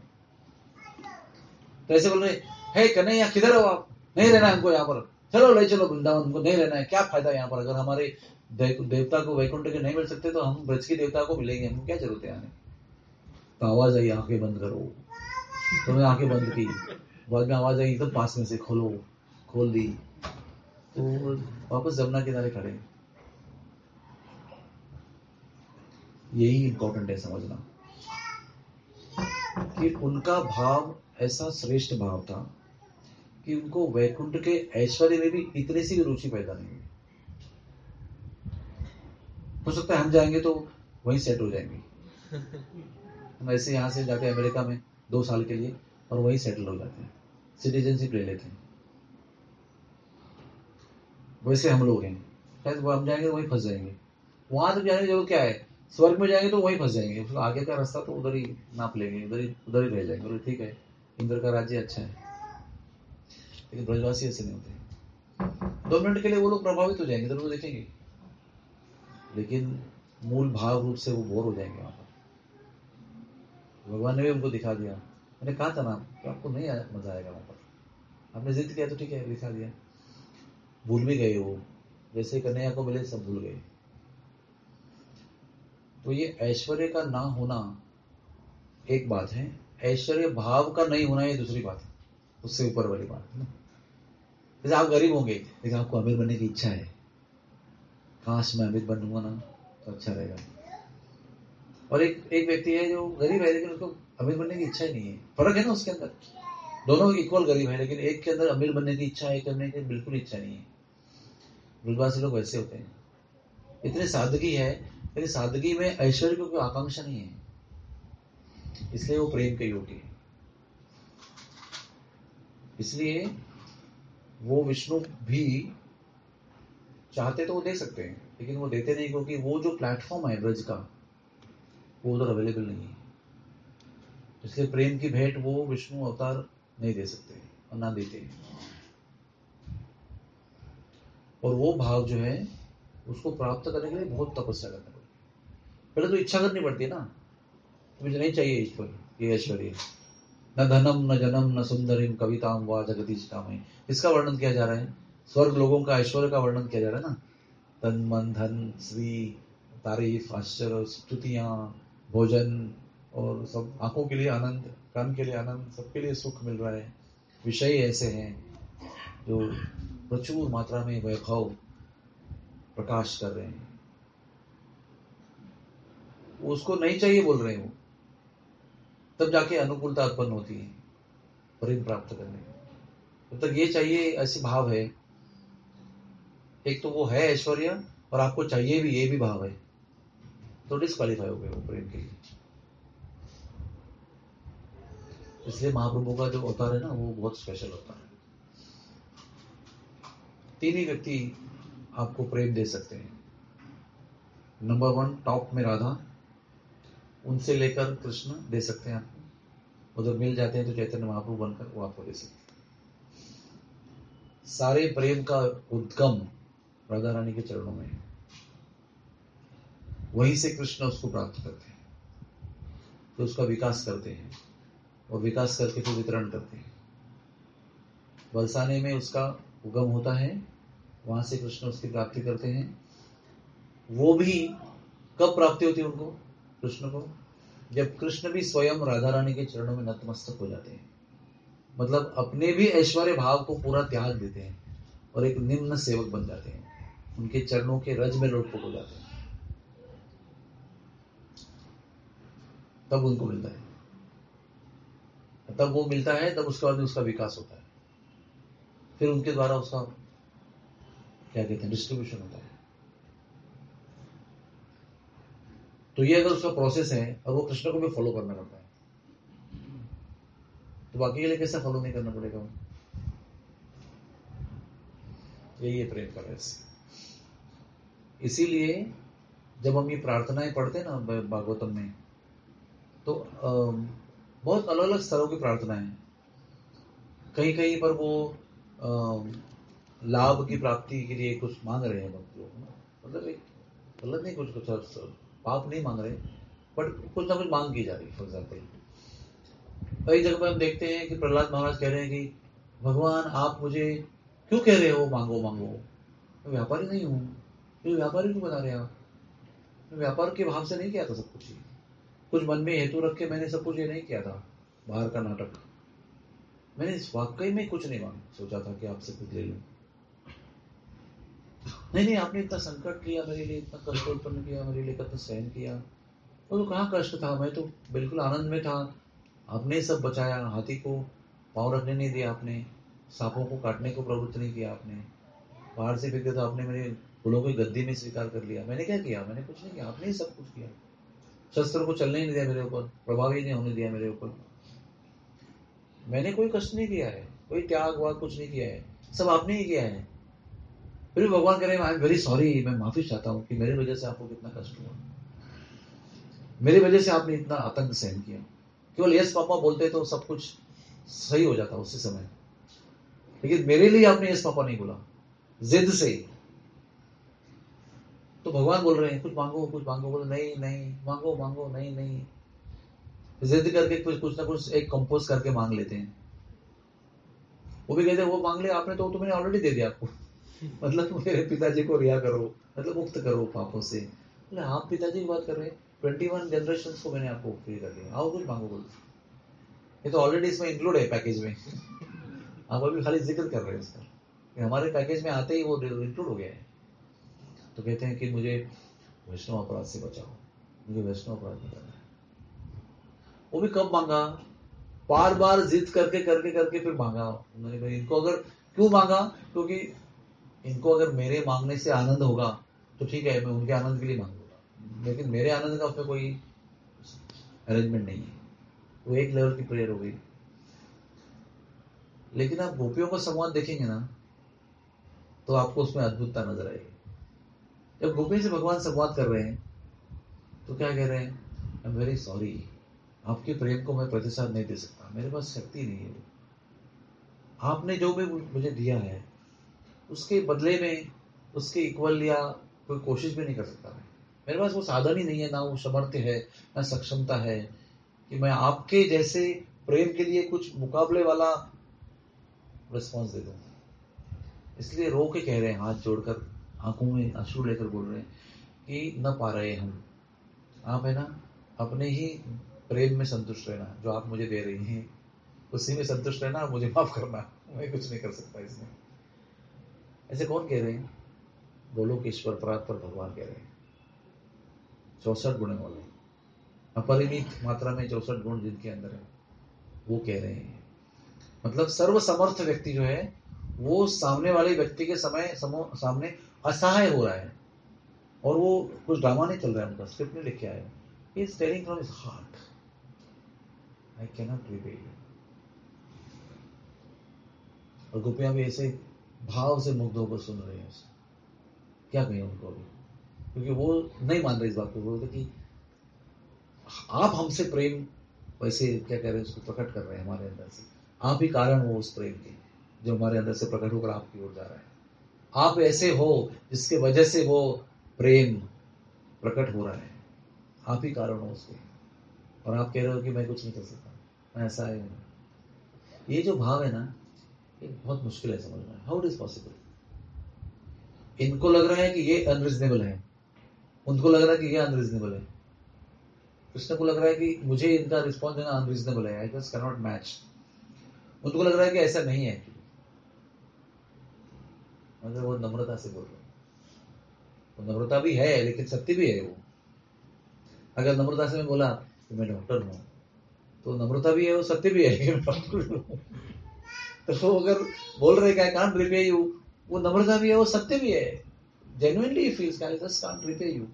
तो ऐसे बोल रहे, हे कन्हैया किधर हो आप, नहीं रहना हमको यहाँ पर, चलो ले चलो वृंदावन, हमको नहीं रहना है, क्या फायदा यहाँ पर, अगर हमारे देवता को वैकुंठ के नहीं मिल सकते तो हम ब्रज के देवता को मिलेंगे, हमको क्या जरूरत है आने। तो आवाज आई आंखें बंद करो, तो मैं आंखें बंद की, बाद में आवाज आई एकदम पास में से, खोलो, खोल दी, तो वापस जमुना किनारे खड़े। यही इंपॉर्टेंट है समझना कि उनका भाव ऐसा श्रेष्ठ भाव था कि उनको वैकुंठ के ऐश्वर्य में भी इतने सी भी रुचि पैदा नहीं हुई। हो सकता है हम जाएंगे तो वहीं सेट हो जाएंगे, हम ऐसे यहाँ से जाते हैं अमेरिका में 2 साल के लिए और वहीं सेटल हो जाते हैं, सिटीजनशिप ले लेते हैं। वैसे हम लोग हैं, शायद वो हम जाएंगे तो वहीं फंस जाएंगे, वहां तक जाने की जरूरत क्या है, स्वर्ग में जाएंगे तो वहीं फंस जाएंगे, फिर आगे का रास्ता तो उधर ही नाप लेंगे, उधर ही रह जाएंगे, बोले ठीक है इंद्र का राज्य अच्छा है। लेकिन ब्रजवासी ऐसे नहीं होते, 2 मिनट के लिए वो लोग प्रभावित हो जाएंगे, जरूर देखेंगे, लेकिन मूल भाव रूप से वो बोर हो जाएंगे वहां पर। भगवान ने भी उनको दिखा दिया, मैंने कहा था ना कि आपको नहीं मजा आएगा वहां पर, आपने जिद किया तो ठीक है, दिखा दिया, भूल भी गए वो, जैसे कन्हैया को मिले सब भूल गए। तो ये ऐश्वर्य का ना होना एक बात है, ऐश्वर्य भाव का नहीं होना ये दूसरी बात है, उससे ऊपर वाली बात है ना। जैसे आप गरीब होंगे लेकिन आपको अमीर बनने की इच्छा है, काश मैं अमीर बनूंगा ना तो अच्छा रहेगा। और एक व्यक्ति है जो गरीब है लेकिन उसको अमीर बनने की इच्छा ही नहीं है, फर्क है ना उसके अंदर, दोनों इक्वल गरीब है लेकिन एक के अंदर अमीर बनने की इच्छा है, करने की बिल्कुल इच्छा नहीं है। ब्रजवासी लोग वैसे होते हैं, इतनी सादगी है लेकिन सादगी में ऐश्वर्य की कोई आकांक्षा नहीं है, इसलिए वो प्रेम के योग्य है। इसलिए वो विष्णु भी चाहते तो वो दे सकते हैं लेकिन वो देते नहीं, क्योंकि वो जो प्लेटफॉर्म है ब्रज का वो उधर अवेलेबल नहीं है। इसलिए प्रेम की भेंट वो विष्णु अवतार नहीं दे सकते और ना देते हैं। और वो भाव जो है उसको प्राप्त करने के लिए बहुत तपस्या करनी पड़ती है, पहले तो इच्छा करनी पड़ती है ना, मुझे नहीं चाहिए ईश्वर ये ऐश्वर्य, न धनम न जनम न सुंदरिम कविताम वा जगदीश कामय, इसका वर्णन किया जा रहा है, स्वर्ग लोगों का ऐश्वर्य का वर्णन किया जा रहा है ना, तन मन धन श्री तारीफ आश्चर्य स्तुतियां भोजन और सब, आंखों के लिए आनंद, कान के लिए आनंद, सबके लिए सुख मिल रहा है। विषय ऐसे हैं जो प्रचुर मात्रा में वैभव प्रकाश कर रहे हैं, उसको नहीं चाहिए बोल रहे हैं वो, तब जाके अनुकूलता उत्पन्न होती है प्रेम प्राप्त करने में। तब तक ये चाहिए ऐसे भाव है, एक तो वो है ऐश्वर्य और आपको चाहिए भी, ये भी भाव है, तो डिस्क्वालीफाई हो गए वो प्रेम के लिए। इसलिए महाप्रभु का जो अवतार है ना वो बहुत स्पेशल होता है। 3 ही व्यक्ति आपको प्रेम दे सकते हैं, नंबर 1 टॉप में राधा, उनसे लेकर कृष्ण दे सकते हैं आपको, उधर मिल जाते हैं तो चैतन्य महाप्रभु बनकर वो आपको दे सकते हैं। सारे प्रेम का उद्गम राधा रानी के चरणों में है, वहीं से कृष्ण उसको प्राप्त करते हैं, तो उसका विकास करते हैं और विकास करके फिर वितरण करते हैं। बरसाने में उसका उगम होता है, वहां से कृष्ण उसकी प्राप्ति करते हैं। वो भी कब प्राप्ति होती है उनको, कृष्ण को, जब कृष्ण भी स्वयं राधा रानी के चरणों में नतमस्तक हो जाते हैं, मतलब अपने भी ऐश्वर्य भाव को पूरा त्याग देते हैं और एक निम्न सेवक बन जाते हैं, उनके चरणों के रज में लोटपोट हो जाते हैं, तब उनको मिलता है, तब वो मिलता है, तब उसके बाद उसका विकास होता है, फिर उनके द्वारा उसका क्या कहते हैं डिस्ट्रीब्यूशन होता है। तो ये अगर उसका प्रोसेस है और वो कृष्ण को भी फॉलो करना पड़ता है, तो बाकी के लिए कैसे फॉलो नहीं करना पड़ेगा? यही है प्रेम का रहस्य। इसीलिए जब हम ये प्रार्थनाएं पढ़ते हैं ना भागवतम में, तो बहुत अलग अलग स्तरों की प्रार्थनाएं हैं। कहीं कहीं पर वो लाभ की प्राप्ति के लिए कुछ मांग रहे हैं भक्त लोग, मतलब एक गलत नहीं, कुछ पाप नहीं मांग रहे, बट कुछ ना कुछ मांग की जा रही है। फॉर एग्जाम्पल कई जगह पर हम देखते हैं कि प्रहलाद महाराज कह रहे हैं कि भगवान आप मुझे क्यों कह रहे हो मांगो मांगो, मैं व्यापारी नहीं हूं, मुझे व्यापारी क्यों बता रहे हैं आप? मैं व्यापार के भाव से नहीं किया था सब कुछ, ही कुछ मन में हेतु रख के मैंने सब कुछ ये नहीं किया था, बाहर का नाटक। मैंने वाकई में कुछ नहीं सोचा था कि आपसे कुछ ले लूं। नहीं, आपने इतना संकट किया मेरे लिए, इतना कष्ट उत्पन्न किया मेरे लिए, कितना सहन किया, तो कहाँ कष्ट था, मैं तो बिल्कुल आनंद में था। आपने सब बचाया, हाथी को पाँव रखने नहीं दिया आपने, सांपों को काटने को प्रवृत्त नहीं किया आपने, बाहर से फिर तो आपने मेरे फूलों को गद्दी में स्वीकार कर लिया। मैंने क्या किया? मैंने कुछ नहीं किया, आपने ही सब कुछ किया। शस्त्र को चलने ही नहीं दिया मेरे ऊपर, प्रभाव ही नहीं होने दिया मेरे ऊपर। मैंने कोई कष्ट नहीं किया है, कोई त्याग वाग कुछ नहीं किया है, सब आपने ही किया है। फिर भगवान कह रहे हैं आई एम वेरी सॉरी, मैं माफी चाहता हूं कि मेरी वजह से आपको कितना कष्ट हुआ, मेरी वजह से आपने इतना आतंक सहन किया। केवल यस पापा बोलते तो सब कुछ सही हो जाता उसी समय, लेकिन मेरे लिए आपने यस पापा नहीं बोला, जिद से। तो भगवान बोल रहे हैं कुछ मांगो कुछ मांगो, बोले नहीं नहीं, मांगो मांगो, नहीं नहीं, जिद करके कुछ ना कुछ एक कंपोज करके मांग लेते हैं। वो भी कहते हैं वो मांग लिया आपने तो मैंने ऑलरेडी दे दिया आपको, मतलब मेरे पिताजी को रिहा करो, मतलब मुक्त करो पापों से। बोले आप पिताजी की बात कर रहे हैं, 21 जनरेशन को मैंने आपको फ्री कर दिया, आओ कुछ मांगो। बोलते ये तो ऑलरेडी इसमें इंक्लूड है पैकेज में, आप अभी खाली जिक्र कर रहे हैं इसका, हमारे पैकेज में आते ही वो इंक्लूड हो गया है। तो कहते हैं कि मुझे वैष्णव अपराध से बचाओ, मुझे वैष्णव अपराध बचाना है। वो भी कब मांगा? बार बार जिद करके करके करके फिर मांगा उन्होंने। भाई इनको अगर क्यों मांगा? क्योंकि इनको अगर मेरे मांगने से आनंद होगा तो ठीक है, मैं उनके आनंद के लिए मांगूंगा, लेकिन मेरे आनंद का उसमें कोई अरेंजमेंट नहीं है। वो एक लेवल की प्रेयर हो गई। लेकिन आप गोपियों का संवाद देखेंगे ना, तो आपको उसमें अद्भुतता नजर आएगी। जब गोपी से भगवान संवाद कर रहे हैं तो क्या कह रहे हैं? आई एम वेरी सॉरी, आपके प्रेम को मैं प्रतिसाद नहीं दे सकता, मेरे पास शक्ति नहीं है। आपने जो भी मुझे दिया है उसके बदले में उसके इक्वल या कोई कोशिश भी नहीं कर सकता मैं, मेरे पास वो साधन ही नहीं है, ना वो समर्थ्य है, ना सक्षमता है कि मैं आपके जैसे प्रेम के लिए कुछ मुकाबले वाला रिस्पॉन्स दे दूं। इसलिए रो के कह रहे हैं, हाथ जोड़कर आंखों में आंसू लेकर बोल रहे हैं कि न पा रहे हम, आप है ना अपने ही प्रेम में संतुष्ट रहना, जो आप मुझे दे रही हैं उसी में संतुष्ट रहना, मुझे माफ करना, मैं कुछ नहीं कर सकता इसमें। ऐसे कौन कह रहे हैं? गोलोकेश्वर परात पर भगवान कह रहे हैं, 64 गुण वाले, अपरिमित मात्रा में 64 गुण जिनके अंदर है, वो कह रहे हैं। मतलब सर्वसमर्थ व्यक्ति जो है वो सामने वाले व्यक्ति के सामने असहाय हो रहा है, और वो कुछ ड्रामा नहीं चल रहा है, उनका स्क्रिप्ट नहीं लिखे आया, he is telling from his heart, I can not repay you. और गोपियां भी ऐसे भाव से मुग्ध होकर सुन रहे हैं। क्या कहें उनको? अभी क्योंकि वो नहीं मान रहे इस बात को। बोलते कि आप हमसे प्रेम वैसे क्या कह रहे हैं, उसको प्रकट कर रहे हैं हमारे अंदर से, आप ही कारण हो उस प्रेम के जो हमारे अंदर से प्रकट होकर आपकी ओर जा रहा है। आप ऐसे हो जिसके वजह से वो प्रेम प्रकट हो रहा है, आप ही कारण हो उसके, और आप कह रहे हो कि मैं कुछ नहीं कर सकता, मैं ऐसा है। ये जो भाव है ना, ये बहुत मुश्किल है समझना। How it is possible? इनको लग रहा है कि ये अनरीजनेबल है, उनको लग रहा है कि ये अनरीजनेबल है, कृष्ण को लग रहा है कि मुझे इनका रिस्पॉन्स देना अनरीजनेबल है, I just can not match. उनको लग रहा है कि ऐसा नहीं है, मतलब वो नम्रता से बोल रहे हैं, तो नम्रता भी है लेकिन सत्य भी है वो। अगर नम्रता से मैं बोला कि मैं डॉक्टर हूं, तो नम्रता भी है, वो सत्य भी है कि मैं डॉक्टर हूं। तो वो अगर बोल रहे आई कांट रिपे यू, वो नम्रता भी है, वो सत्य भी है, genuinely feels I just can't repay you.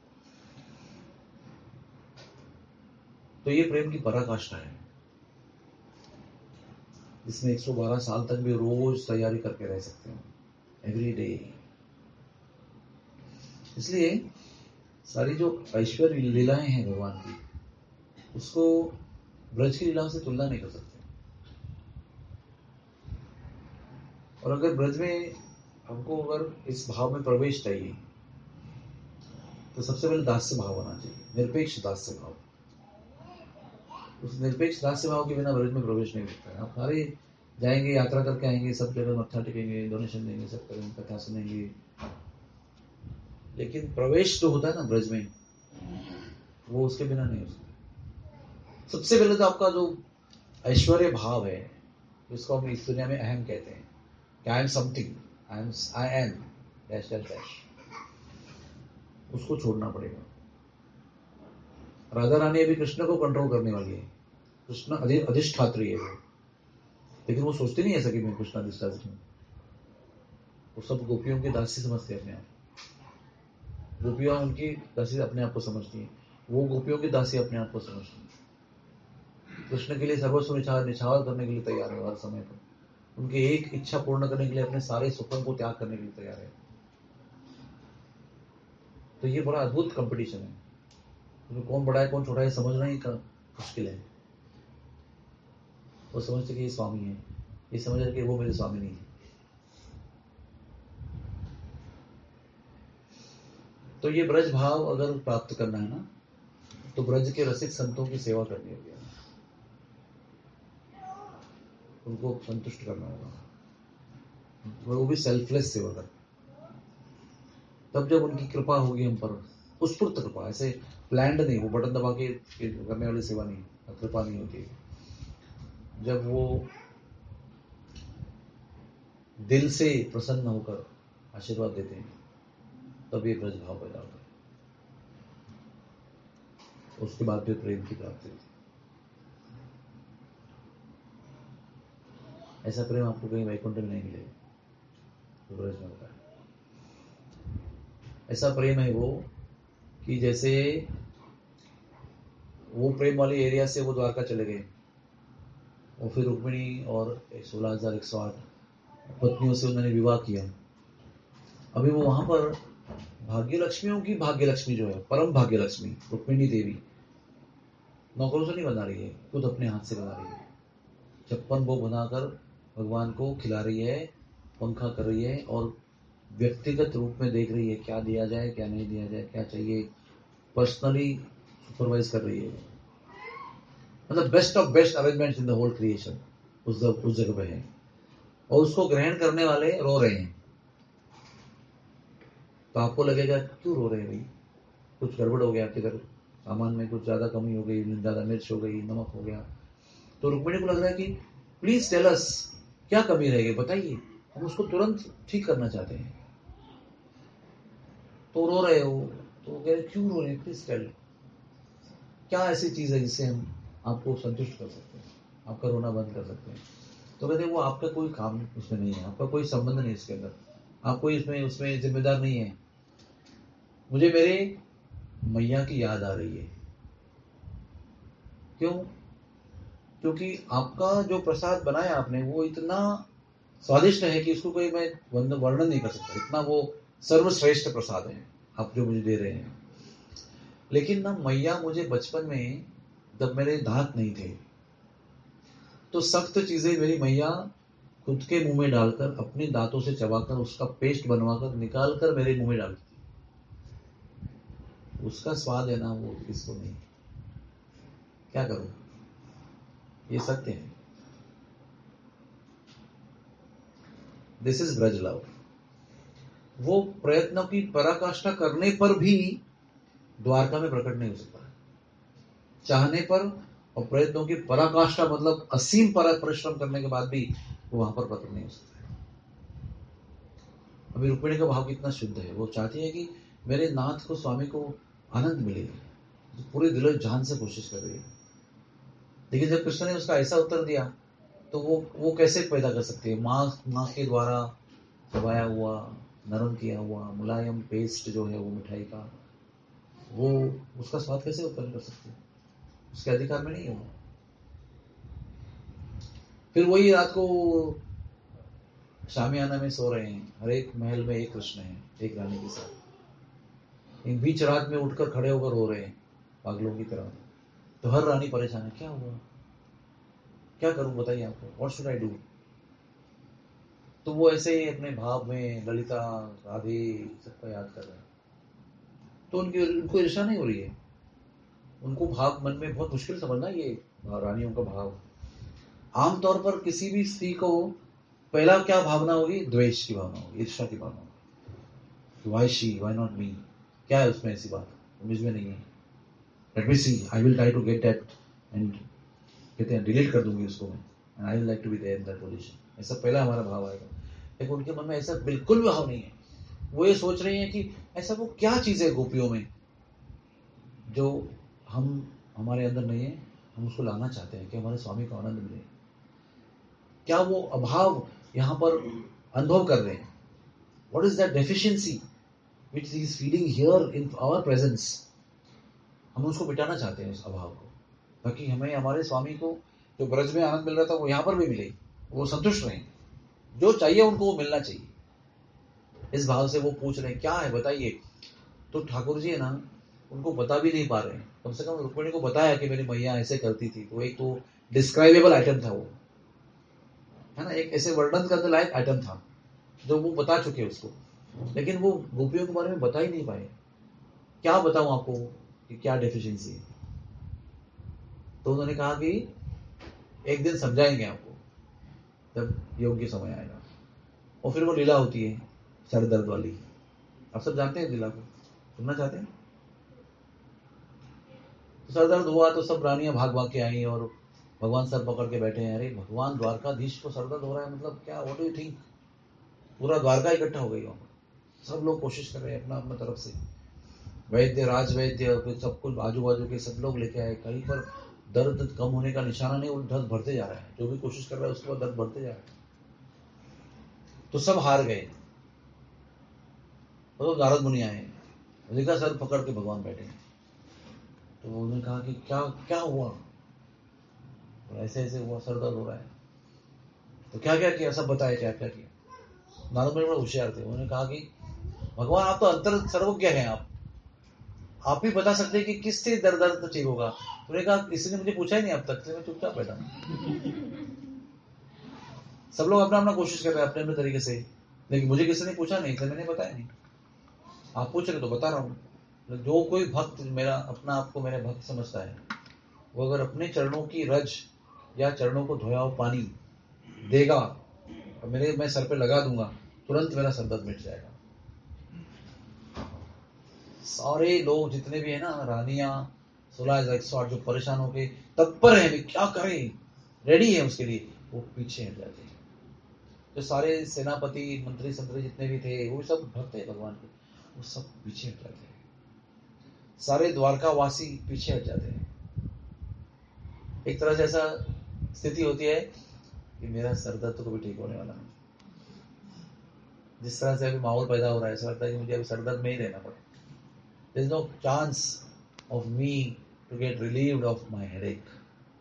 तो ये प्रेम की पराकाष्ठा है, जिसमें 112 साल तक भी रोज तैयारी करके रह सकते हैं, एवरी डे। इसलिए सारी जो ऐश्वर्य लीलाएं हैं भगवान की, उसको ब्रज की लीलाओं से तुलना नहीं कर सकते। और अगर ब्रज में हमको अगर इस भाव में प्रवेश चाहिए, तो सबसे पहले दास्य भाव होना चाहिए, निरपेक्ष दास्य भाव। उस निरपेक्ष दास्य भाव के बिना ब्रज में प्रवेश नहीं होता है। आप सारे जाएंगे, यात्रा करके आएंगे, सब जगह मत्था टेकेंगे, डोनेशन देंगे, सब करेंगे, कथा सुनेंगे, लेकिन प्रवेश जो होता है ना ब्रज में, वो उसके बिना नहीं हो सकता। सबसे पहले तो आपका जो ऐश्वर्य भाव है, जिसको हम इस दुनिया में अहम कहते हैं, I am something, I am dash dash dash, उसको छोड़ना पड़ेगा। राधा रानी अभी कृष्ण को कंट्रोल करने वाली है, कृष्ण अधिष्ठात्री है वो, लेकिन वो सोचती नहीं ऐसा कि मैं कृष्ण अधिष्ठात्री हूँ। वो सब गोपियों के दासी समझते हैं अपने आप, गोपियां उनकी दासी अपने आप को समझती हैं, वो गोपियों की दासी अपने आप को समझती हैं। कृष्ण के लिए सर्वस्व निछावर करने के लिए तैयार है हर समय पर, उनकी एक इच्छा पूर्ण करने के लिए अपने सारे सुखों को त्याग करने के लिए तैयार है। तो ये बड़ा अद्भुत कंपटीशन है, तो कौन बड़ा है कौन छोटा है समझना ही मुश्किल है। वो समझते कि ये स्वामी है, ये समझ रहे कि वो मेरे स्वामी नहीं है। तो ये ब्रज भाव अगर प्राप्त करना है ना, तो ब्रज के रसिक संतों की सेवा करनी होगी, उनको संतुष्ट करना होगा, वो भी सेल्फलेस सेवा कर। तब जब उनकी कृपा होगी हम पर, उत्स्फूर्त कृपा, ऐसे प्लान्ड नहीं, वो बटन दबा के करने वाली सेवा नहीं, कृपा नहीं होती। जब वो दिल से प्रसन्न होकर आशीर्वाद देते हैं, तब ये ब्रज भाव पैदा होता है, उसके बाद फिर प्रेम की प्राप्ति होती है। ऐसा प्रेम आपको कहीं वैकुंठ में नहीं मिलेगा, तो ब्रज में होता है। ऐसा प्रेम है वो कि जैसे वो प्रेम वाले एरिया से वो द्वारका चले गए, और फिर रुक्मिणी और 16,108 पत्नियों से उन्होंने विवाह किया। अभी वो वहां पर भाग्यलक्ष्मियों की भाग्यलक्ष्मी जो है, परम भाग्यलक्ष्मी रुक्मिणी देवी, नौकरों से नहीं बना रही है, खुद अपने हाथ से बना रही है। 56 भोग बनाकर भगवान को खिला रही है, पंखा कर रही है, और व्यक्तिगत रूप में देख रही है क्या दिया जाए क्या नहीं दिया जाए, क्या चाहिए, पर्सनली सुपरवाइज कर रही है। मतलब best of best arrangements in the whole creation उस जगह पे है, और उसको ग्रहण करने वाले रो रहे हैं। तो आपको लगेगा क्यों रो रहे हैं भाई, कुछ गड़बड़ हो गया आपके घर, सामान में कुछ ज्यादा कमी हो गई, ज्यादा मिर्च हो गई, नमक हो गया। तो रुक्मिणी को लग रहा है कि प्लीज टेल अस, क्या कमी रह गई बताइए, हम उसको तुरंत ठीक करना चाहते हैं। तो रो रहे हो, तो कह रहे क्यों रो रहे हैं, प्लीज टेल, क्या ऐसी चीज है जिससे हम आपको संतुष्ट कर सकते हैं, आपका रोना बंद कर सकते हैं। तो कहते हैं वो आपका कोई काम उसमें नहीं है, आपका कोई संबंध नहीं इसके अंदर, आप कोई उसमें जिम्मेदार नहीं है। मुझे मेरे मैया की याद आ रही है। क्यों? क्योंकि आपका जो प्रसाद बनाया आपने वो इतना स्वादिष्ट है कि इसको कोई मैं वर्णन नहीं कर सकता, इतना वो सर्वश्रेष्ठ प्रसाद है। आप जो मुझे दे रहे हैं। लेकिन ना मैया मुझे बचपन में, जब मेरे दांत नहीं थे, तो सख्त चीजें मेरी मैया खुद के मुंह में डालकर, अपने दांतों से चबाकर, उसका पेस्ट बनवाकर निकाल कर मेरे मुंह में डालती थी। उसका स्वाद है ना, वो इसको नहीं। क्या करूं, ये सत्य है। This is Braj love. वो प्रयत्नों की पराकाष्ठा करने पर भी द्वारका में प्रकट नहीं हो सकता। चाहने पर और प्रयत्नों की पराकाष्ठा मतलब असीम परिश्रम करने के बाद भी वो वहां पर प्रकट नहीं हो सकता है। अभी रुक्मिणी का भाव कितना शुद्ध है। वो चाहती है कि मेरे नाथ को, स्वामी को आनंद मिले, पूरे दिलो जान से कोशिश कर रही है। लेकिन जब कृष्ण ने उसका ऐसा उत्तर दिया तो वो कैसे पैदा कर सकती है? माँ के द्वारा चबाया हुआ, नरम किया हुआ मुलायम पेस्ट जो है वो मिठाई का, वो उसका स्वाद कैसे उत्पन्न कर सकती है? उसके अधिकार में नहीं है वो। फिर वही रात को शामियाना में सो रहे हैं, हर एक महल में एक कृष्ण है, एक रानी के साथ। इन बीच रात में उठकर खड़े होकर रो रहे हैं पागलों की तरह। तो हर रानी परेशान है, क्या हुआ, क्या करूं बताइए आपको, व्हाट शुड आई डू? तो वो ऐसे ही अपने भाव में ललिता, राधे सबको याद कर रहे हैं। तो उनको ईर्ष्या नहीं हो रही है। उनको भाव मन में बहुत मुश्किल समझना ये रानियों का भाव। आमतौर पर किसी भी स्त्री को पहला क्या भावना होगी? द्वेष की भावना होगी, ईर्ष्या की भावना होगी। Why she, why not me? क्या है उसमें ऐसी बात? मुझ में नहीं है। Let me see, I will try to get that and कहते हैं डिलीट कर दूंगी उसको मैं, and I will like to be there in that position. ऐसा पहला हमारा भाव आएगा। लेकिन उनके मन में ऐसा बिल्कुल भाव नहीं है। वो ये सोच रही है कि ऐसा वो क्या चीज है गोपियों में जो हमारे अंदर नहीं है, हम उसको लाना चाहते हैं कि हमारे स्वामी को आनंद मिले। क्या वो अभाव यहाँ पर अनुभव कर रहे हैं? What is that deficiency which he is feeling here in our presence? हम उसको मिटाना चाहते हैं उस अभाव को, ताकि हमें हमारे स्वामी को जो ब्रज में आनंद मिल रहा था वो यहाँ पर भी मिले, वो संतुष्ट रहें। जो चाहिए उनको वो मिलना चाहिए। इस भाव से वो पूछ रहे हैं क्या है बताइए। तो ठाकुर जी है ना, उनको बता भी नहीं पा रहे हैं। कम से कम रुक्मिणी को बताया कि मेरी मैया ऐसे करती थी, तो एक तो डिस्क्राइबेबल आइटम था वो, है ना, एक ऐसे वर्णन करने लायक आइटम था जो वो बता चुके उसको। लेकिन वो गोपियों के बारे में बता ही नहीं पाए। क्या बताऊं आपको कि क्या डेफिशिएंसी है? तो उन्होंने कहा कि एक दिन समझाएंगे आपको जब योग्य समय आएगा। और फिर वो लीला होती है सर दर्द वाली। आप सब जानते हैं लीला को, सुनना चाहते हैं? तो सर दर्द हुआ तो सब रानियां भाग भाग के आई और भगवान सर पकड़ के बैठे हैं। अरे भगवान द्वारकाधीश को सर दर्द हो रहा है, मतलब क्या, व्हाट डू यू थिंक? पूरा द्वारका इकट्ठा हो गई वहां। सब लोग कोशिश कर रहे हैं अपना अपना तरफ से। वैद्य, राज वैद्य, सब कुछ आजू बाजू के सब लोग लेके आए। कहीं पर दर्द कम होने का निशाना नहीं, वो दर्द बढ़ते जा रहा है। जो भी कोशिश कर रहा है उसके बाद दर्द बढ़ते जा रहा है। तो सब हार गए। तो नारद मुनि आए, देखा सर पकड़ के भगवान बैठे। तो उन्होंने कहा कि क्या क्या हुआ? ऐसे ऐसे हुआ, सर दर्द हो रहा है। तो क्या क्या किया, सब बताए क्या क्या किया। नारद मुनि बड़े होशियार थे। उन्होंने कहा कि भगवान आप तो अंतर सर्वज्ञ हैं, आप ही बता सकते हैं कि किससे दर्द ठीक होगा। उन्होंने कहा किसी ने मुझे पूछा ही नहीं अब तक, मैं चुपचाप बैठा। सब लोग अपना अपना कोशिश कर रहे हैं अपने अपने तरीके से, लेकिन मुझे किसी ने पूछा नहीं, इसलिए मैंने बताया नहीं। आप पूछ रहे तो बता रहा हूं। जो कोई भक्त मेरा अपना आपको मेरे भक्त समझता है, वो अगर अपने चरणों की रज या चरणों को धोया हुआ पानी देगा और मैं सर पे लगा दूंगा, तुरंत मेरा सर दर्द मिट जाएगा। सारे लोग जितने भी है ना, रानियां 16,108 जो परेशान होके तत्पर है, क्या करें, रेडी है उसके लिए, वो पीछे हट जाते हैं। जो सारे सेनापति, मंत्री संतरी जितने भी थे, वो सब भक्त है भगवान के, वो सब पीछे हट जाते हैं। सारे द्वारका वासी पीछे हट जाते हैं। एक तरह से ऐसा स्थिति होती है कि मेरा सर दर्द तो कभी ठीक होने वाला नहीं। जिस तरह से अभी माहौल पैदा हो रहा है, ऐसा लगता है कि मुझे अभी सर दर्द में ही रहना पड़े। There is no chance of me to get relieved of my headache.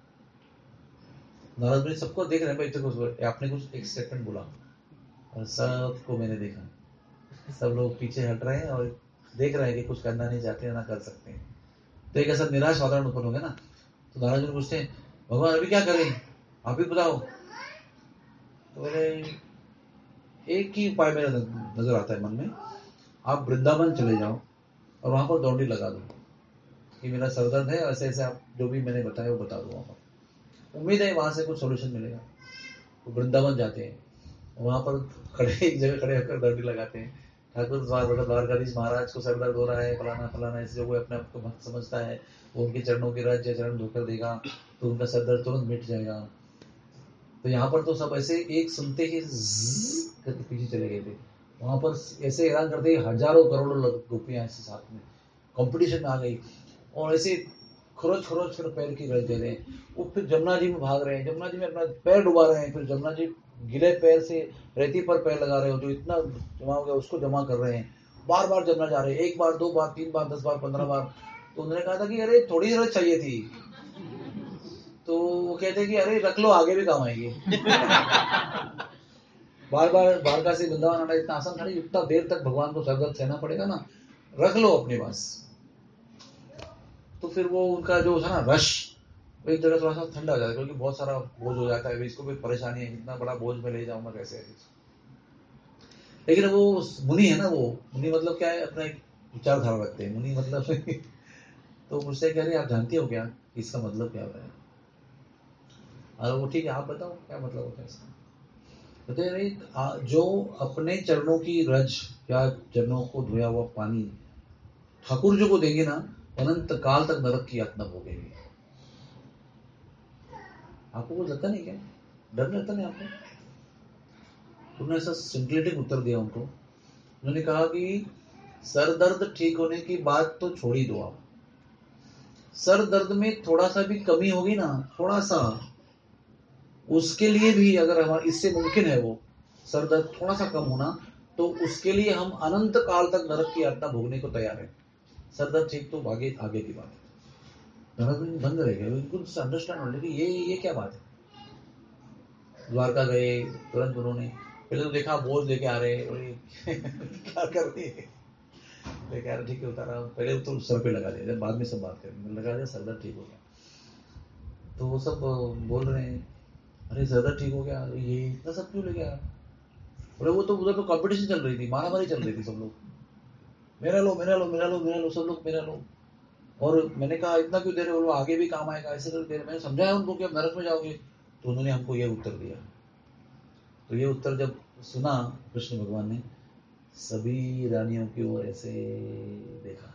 Narad मुनि सबको देख रहे हैं भाई, तो आपने कुछ एक स्टेटमेंट बोला और सबको मैंने देखा, सब लोग पीछे हट रहे हैं और देख रहे हैं कि कुछ करना नहीं चाहते, ना कर सकते हैं, तो एक ऐसा निराश वातावरण उत्पन्न हो गया ना। तो नारायण जी पूछते हैं, भगवान अभी क्या करें, आप ही बताओ। तो बोले एक ही उपाय मेरा नजर आता है मन में, आप वृंदावन चले जाओ और वहां पर दौड़ी लगा दो कि मेरा सरदर्द है, ऐसे ऐसे आप जो भी मैंने बताया वो बता दो वहां पर, उम्मीद है वहां से कुछ सोल्यूशन मिलेगा। तो वृंदावन जाते हैं, वहां पर खड़े एक जगह खड़े होकर दौड़ी लगाते हैं, ठाकुर द्वारकाधीश महाराज को सर दर्द हो रहा है, फलाना फलाना, ऐसे वो अपने आप को भक्त समझता है, वो उनके चरणों के रज या चरण धोकर देगा तो उनका सर दर्द तुरंत मिट जाएगा। तो यहाँ पर तो सब ऐसे एक सुनते ही ज़्ज़ करके पीछे चले गए थे। वहां पर ऐसे ऐलान करते हजारों करोड़ों गोपियां ऐसे साथ में कंपटीशन में आ गई और ऐसे खरोच खरोच कर पैर की रज दे रहे हैं। वो फिर जमुना जी में भाग रहे हैं, जमुना जी में अपना पैर डुबा रहे हैं, फिर जमुना जी गिले पैर से रेती पर पैर लगा रहे हो, जो इतना जमा हो गया उसको जमा कर रहे हैं, बार बार जमुना जा रहे हैं, 1 बार 2 बार 3 बार 10 बार 15 बार। तो उन्होंने कहा था कि अरे थोड़ी रज चाहिए थी, तो वो कहते कि अरे रख लो, आगे भी काम आएगी। बार बार द्वारका से वृंदावन आना इतना आसान था नहीं, इतना देर तक भगवान को सरदर्द सहना पड़ेगा ना, रख लो अपने पास। तो फिर वो उनका जो था ना रश, वो एक जगह थोड़ा सा ठंडा हो जाता है, क्योंकि बहुत सारा बोझ हो जाता है, इसको भी परेशानी है, इतना बड़ा बोझ में ले जाऊंगा कैसे। लेकिन वो मुनि है ना, वो मुनि मतलब क्या है, अपना एक विचारधारा रखते हैं मुनि मतलब तो मुझसे कह रहे आप जानते हो क्या इसका मतलब क्या होता है। और वो ठीक है, आप बताओ क्या मतलब होता है इसका। कहते हैं जो अपने चरणों की रज या चरणों को धोया हुआ पानी ठाकुर जी को देंगे ना, अनंत काल तक नरक की यातना भोगेंगे। आपको कुछ लगता नहीं क्या, डर लगता नहीं आपको। उन्होंने ऐसा सिंपलिटिक उत्तर दिया उनको। उन्होंने कहा कि सर दर्द ठीक होने की बात तो छोड़ ही दो आप, सर दर्द में थोड़ा सा भी कमी होगी ना, थोड़ा सा, उसके लिए भी अगर हमारे इससे मुमकिन है वो सर दर्द थोड़ा सा कम होना, तो उसके लिए हम अनंत काल तक नरक की यातना भोगने को तैयार है। सर दर्द ठीक तो आगे आगे की बात है। नरक में बंद रह गए, उनको अंडरस्टैंड होने कि ये क्या बात है। द्वारका गए, तुरंत उन्होंने पहले तो देखा बोझ लेके आ रहे और क्या कर रही है, लेके आ रहे, ठीक है उतारा, पहले तो सर पे लगा दिया, बाद में सब बात करेंगे, लगा दिया, सर दर्द ठीक हो गया। तो वो सब बोल रहे हैं अरे सर दर्द ठीक हो गया, ये इतना सब क्यों ले गया। बोले वो तो उधर तो कंपटीशन चल रही थी, मारामारी चल रही थी, सब लोग मेरा लो मेरा लो मेरा लो मेरा लो, सब लोग मेरा लो। और मैंने कहा इतना क्यों दे रहे हो, आगे भी काम आएगा, ऐसे करके दे रहे। मैंने समझाया उनको कि अब नरक में जाओगे, तो उन्होंने हमको ये उत्तर दिया। तो ये उत्तर जब सुना कृष्ण भगवान ने, सभी रानियों की ओर ऐसे देखा,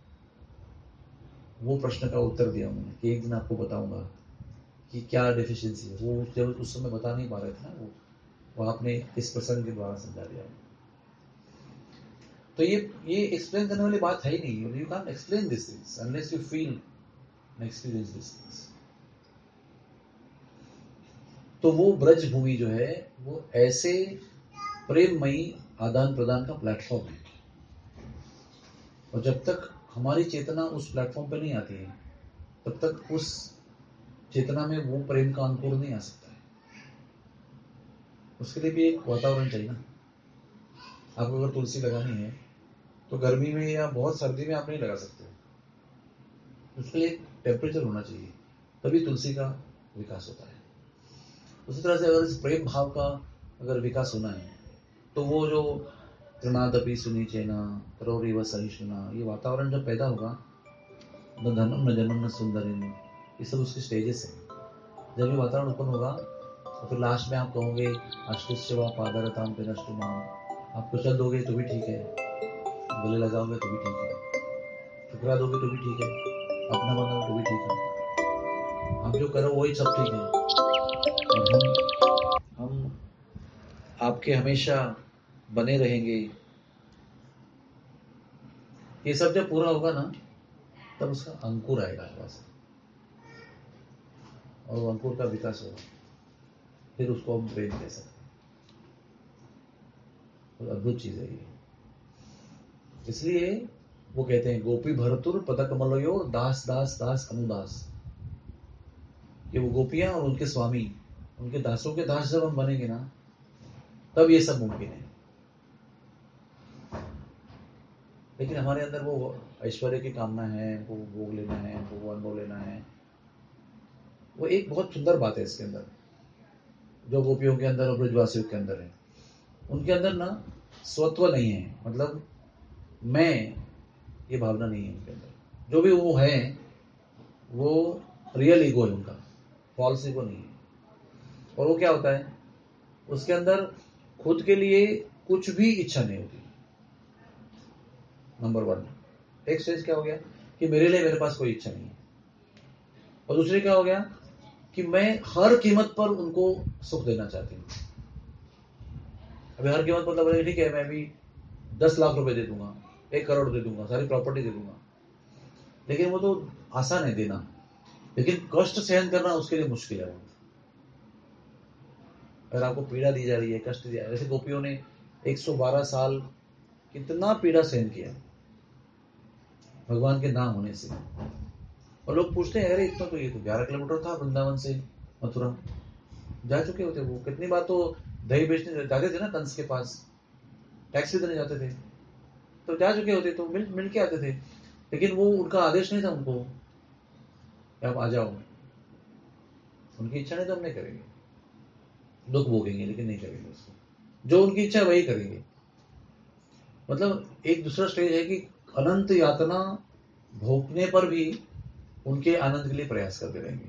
वो प्रश्न का उत्तर दिया उन्होंने कि एक दिन आपको बताऊंगा कि क्या डेफिशिएंसी है। वो जब उस समय बता नहीं पा रहे थे ना, वो आपने इस प्रसंग के द्वारा समझा दिया। तो ये एक्सप्लेन करने वाली बात है ही नहीं। You can't explain this things unless you feel and experience this things. तो वो ब्रज भूमि जो है वो ऐसे प्रेममयी आदान प्रदान का प्लेटफॉर्म है, और जब तक हमारी चेतना उस प्लेटफॉर्म पे नहीं आती है, तब तक उस चेतना में वो प्रेम का अंकुर नहीं आ सकता है। उसके लिए भी एक वातावरण चाहिए ना। आपको अगर तुलसी लगानी है तो गर्मी में या बहुत सर्दी में आप नहीं लगा सकते, उसके लिए टेम्परेचर होना चाहिए, तभी तुलसी का विकास होता है। उसी तरह से अगर इस प्रेम भाव का अगर विकास होना है, तो वो जो तृणादपि सुनिचेना करोरिव सहिष्णुना, ये वातावरण जब पैदा होगा, न धनम न जनम न सुंदरिम, ये सब उसके स्टेजेस हैं। जब ये वातावरण उत्पन्न होगा तो फिर लास्ट में आप कहोगे अष्टुष्यवा पादरताम पे नष्टुमाम, आप कुचल दोगे तो भी ठीक है, गले लगाओगे तो भी ठीक है, ठुकरा दोगे तो भी ठीक है, अपना बनाओगे तो भी ठीक है, आप जो करो वही सब ठीक है, और हम आपके हमेशा बने रहेंगे। ये सब जब पूरा होगा ना, तब उसका अंकुर आएगा थोड़ा सा, और वो अंकुर का विकास होगा, फिर उसको हम प्रेम कह सकते हैं। तो अद्भुत चीज है ये। इसलिए वो कहते हैं गोपी भरतुर पदकमलयो दास दास दास अनुदास, कि वो गोपियां और उनके स्वामी, उनके दासों के दास जब हम बनेंगे ना, तब ये सब मुमकिन है। लेकिन हमारे अंदर वो ऐश्वर्य की कामना है, वो भोग लेना है, वो अनुभव लेना है। वो एक बहुत सुंदर बात है इसके अंदर, जो गोपियों के अंदर और ब्रजवासियों के अंदर है। उनके अंदर ना स्वत्व नहीं है, मतलब मैं, ये भावना नहीं है उनके अंदर। जो भी वो है वो रियल ईगो है उनका, फॉल्स ईगो नहीं है। और वो क्या होता है, उसके अंदर खुद के लिए कुछ भी इच्छा नहीं होती। नंबर 1। एक स्टेज क्या हो गया कि मेरे लिए मेरे पास कोई इच्छा नहीं है। और दूसरे क्या हो गया कि मैं हर कीमत पर उनको सुख देना चाहती हूँ। अभी हर कीमत मतलब बोलेंगे ठीक है मैं भी 10 लाख रुपए दे दूंगा, 1 करोड़ दे दूंगा, सारी प्रॉपर्टी दे दूंगा, लेकिन वो तो आसान है देना, लेकिन कष्ट सहन करना उसके लिए मुश्किल है। अगर आपको पीड़ा दी जा रही है, कष्ट दिया, जैसे गोपियों ने 112 साल कितना पीड़ा सहन किया भगवान के ना होने से। और लोग पूछते हैं अरे इतना तो, ये तो 11 किलोमीटर था वृंदावन से मथुरा, जा चुके होते वो। कितनी बार तो दही बेचने जाते थे ना कंस के पास, टैक्स भी देने जाते थे, तो जा चुके होते, तो मिल के आते थे। लेकिन वो उनका आदेश नहीं था उनको कि आप आ जाओ, उनकी इच्छा नहीं तो हम नहीं करेंगे, दुख भोगेंगे लेकिन नहीं करेंगे उसको, जो उनकी इच्छा है वही करेंगे। मतलब एक दूसरा स्टेज है कि अनंत यातना भोगने पर भी उनके आनंद के लिए प्रयास करते रहेंगे।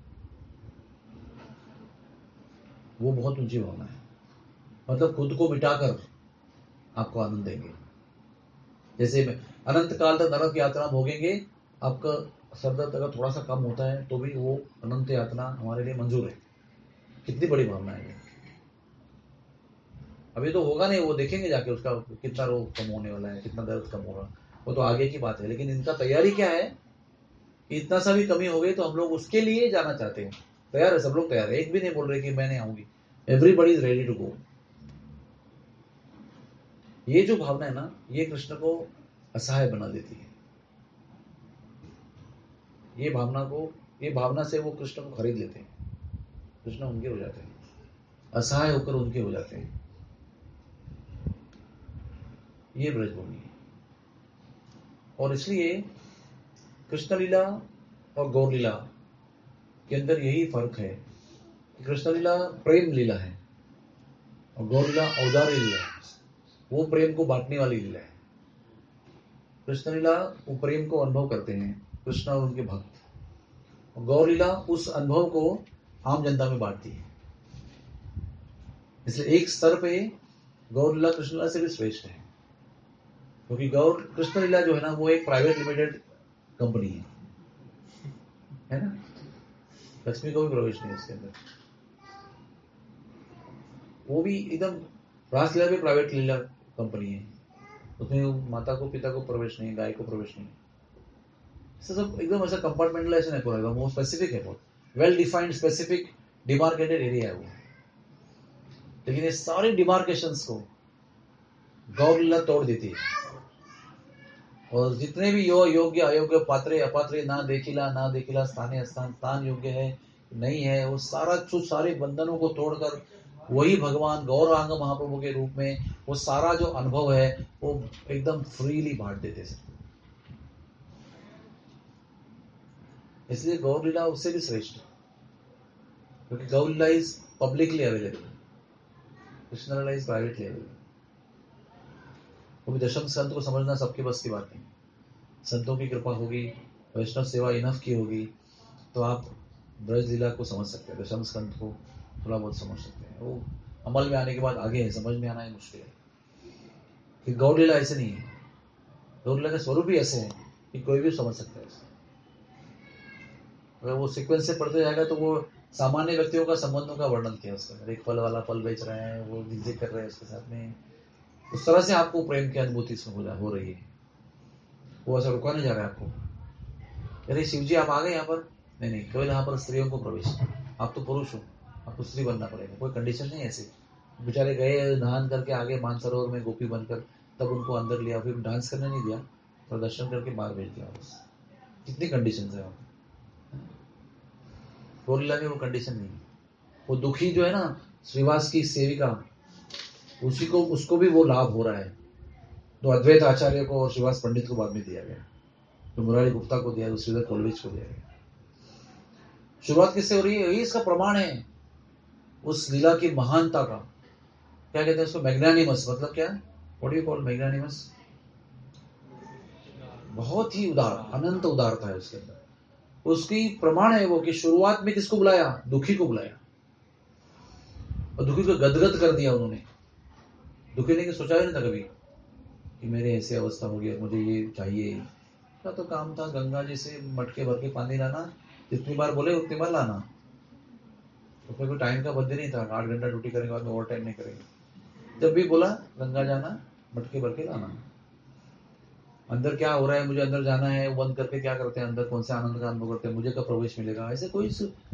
वो बहुत ऊंची भावना है, मतलब खुद को मिटाकर आपको आनंद देंगे। जैसे अनंत काल तक नरक यात्रा भोगेंगे, आपका सर दर्द अगर थोड़ा सा कम होता है तो भी वो अनंत यातना हमारे लिए मंजूर है। कितनी बड़ी भावना है ये। अभी तो होगा नहीं, वो देखेंगे जाके उसका कितना रोग कम होने वाला है, कितना दर्द कम होगा, वो तो आगे की बात है। लेकिन इनका तैयारी क्या है कि इतना सा भी कमी हो गई तो हम लोग उसके लिए जाना चाहते हैं, तैयार है, सब लोग तैयार है, एक भी नहीं बोल रहे कि मैं नहीं आऊंगी। Everybody is ready to go. ये जो भावना है ना, ये कृष्ण को असहाय बना देती है। ये भावना से वो कृष्ण को खरीद लेते हैं, कृष्ण उनके हो जाते हैं, असहाय होकर उनके हो जाते हैं। ये ब्रजभूमि है। और इसलिए कृष्ण लीला और गौर लीला के अंदर यही फर्क है कि कृष्ण लीला प्रेम लीला है और गौर लीला औदार्य लीला है, वो प्रेम को बांटने वाली लीला है। कृष्ण लीला वो प्रेम को अनुभव करते हैं कृष्ण और उनके भक्त, और गौर लीला उस अनुभव को आम जनता में बांटती है। इसलिए एक स्तर पे गौर लीला कृष्ण लीला से भी श्रेष्ठ है, क्योंकि गौर कृष्ण लीला जो है ना वो एक प्राइवेट लिमिटेड कंपनी है ना, लक्ष्मी को भी प्रवेश नहीं उसके अंदर। वो भी एकदम, रासलीला भी प्राइवेट लीला कंपनी है, उसमें माता को पिता को प्रवेश नहीं, गाय को प्रवेश नहीं, सब एकदम ऐसा कंपार्टमेंटलाइजेशन है पूरा, एकदम वो स्पेसिफिक है, बहुत well defined specific demarcated area है वो। लेकिन ये सारे डिमार्केशंस को गौर लीला तोड़ देती है। और जितने भी योग्य अयोग्य पात्रे अपात्रे ना देखिला स्थानीय स्थान योग्य है नहीं है, वो सारे बंधनों को तोड़कर वही भगवान गौरांग महाप्रभु के रूप में वो सारा जो अनुभव है वो एकदम फ्रीली बांट देते हैं। इसलिए गौर लीला उससे भी श्रेष्ठ है, क्योंकि गौर लीला इज पब्लिकली अवेलेबल, कृष्ण लीला इज प्राइवेटली अवेलेबल। वो भी दशम स्कंद को समझना सबके बस की बात नहीं। संतों की कृपा होगी, वैष्णव सेवा इनफ की होगी तो आप ब्रज लीला को समझ सकते हैं, दशम स्कंद को थोड़ा बहुत समझ सकते हैं। वो अमल में आने के बाद आगे है, समझ में आना ही मुश्किल है। कि गौर लीला ऐसे नहीं है, गौर लीला का स्वरूप ही ऐसे है कि कोई भी समझ सकता है। अगर वो सीक्वेंस से पढ़ते जाएगा तो वो सामान्य व्यक्तियों का संबंधों का वर्णन किया उसका, एक फल वाला फल बेच रहे हैं, वो जिज्ञासा कर रहे हैं उसके साथ में, उस तरह से आपको प्रेम की अनुभूति हो रही है। वो ऐसा रुका नहीं जा रहा है आपको, अरे शिव जी आप आ गए यहाँ पर, नहीं केवल यहाँ पर स्त्रियों को प्रवेश, आप तो पुरुष हो, आपको स्त्री बनना पड़ेगा, कोई कंडीशन नहीं ऐसे। बेचारे गए नहान करके आगे मानसरोवर में गोपी बनकर, तब उनको अंदर लिया, फिर डांस करने नहीं दिया, प्रदर्शन करके बाहर भेज दिया बस। कितनी कंडीशन है वहाँ, गौर लीला में वो कंडीशन नहीं है। वो दुखी जो है ना श्रीवास की सेविका, उसको भी वो लाभ हो रहा है, तो अद्वैत आचार्य को और श्रीवास पंडित को बाद में दिया गया, तो मुरारी गुप्ता को दिया, श्रीधर कोलविच को दिया गया। शुरुआत किससे हो रही है? यही इसका प्रमाण है उस लीला की महानता का। क्या कहते हैं उसको? मैग्नानिमस। मतलब क्या? What do you call magnanimous? बहुत ही उदार, अनंत उदारता है उसके अंदर। उसकी प्रमाण है वो कि शुरुआत में किसको बुलाया? दुखी को बुलाया, और दुखी को गदगद कर दिया उन्होंने। दुखी ने सोचा ही नहीं था कभी कि मेरे ऐसी अवस्था हो गई, मुझे ये चाहिए। का तो काम था गंगा जी से मटके भर के पानी लाना, जितनी बार बोले उतनी बार लाना। तो कोई टाइम का बंदी नहीं था, 8 घंटा ड्यूटी करने के बाद में ओवर टाइम नहीं करेंगे। जब भी बोला गंगा जाना, मटके भर के लाना। अंदर क्या हो रहा है, मुझे अंदर जाना है, बंद करके क्या करते हैं अंदर, कौन से आनंद का अनुभव करते हैं, मुझे कब प्रवेश मिलेगा, ऐसे कोई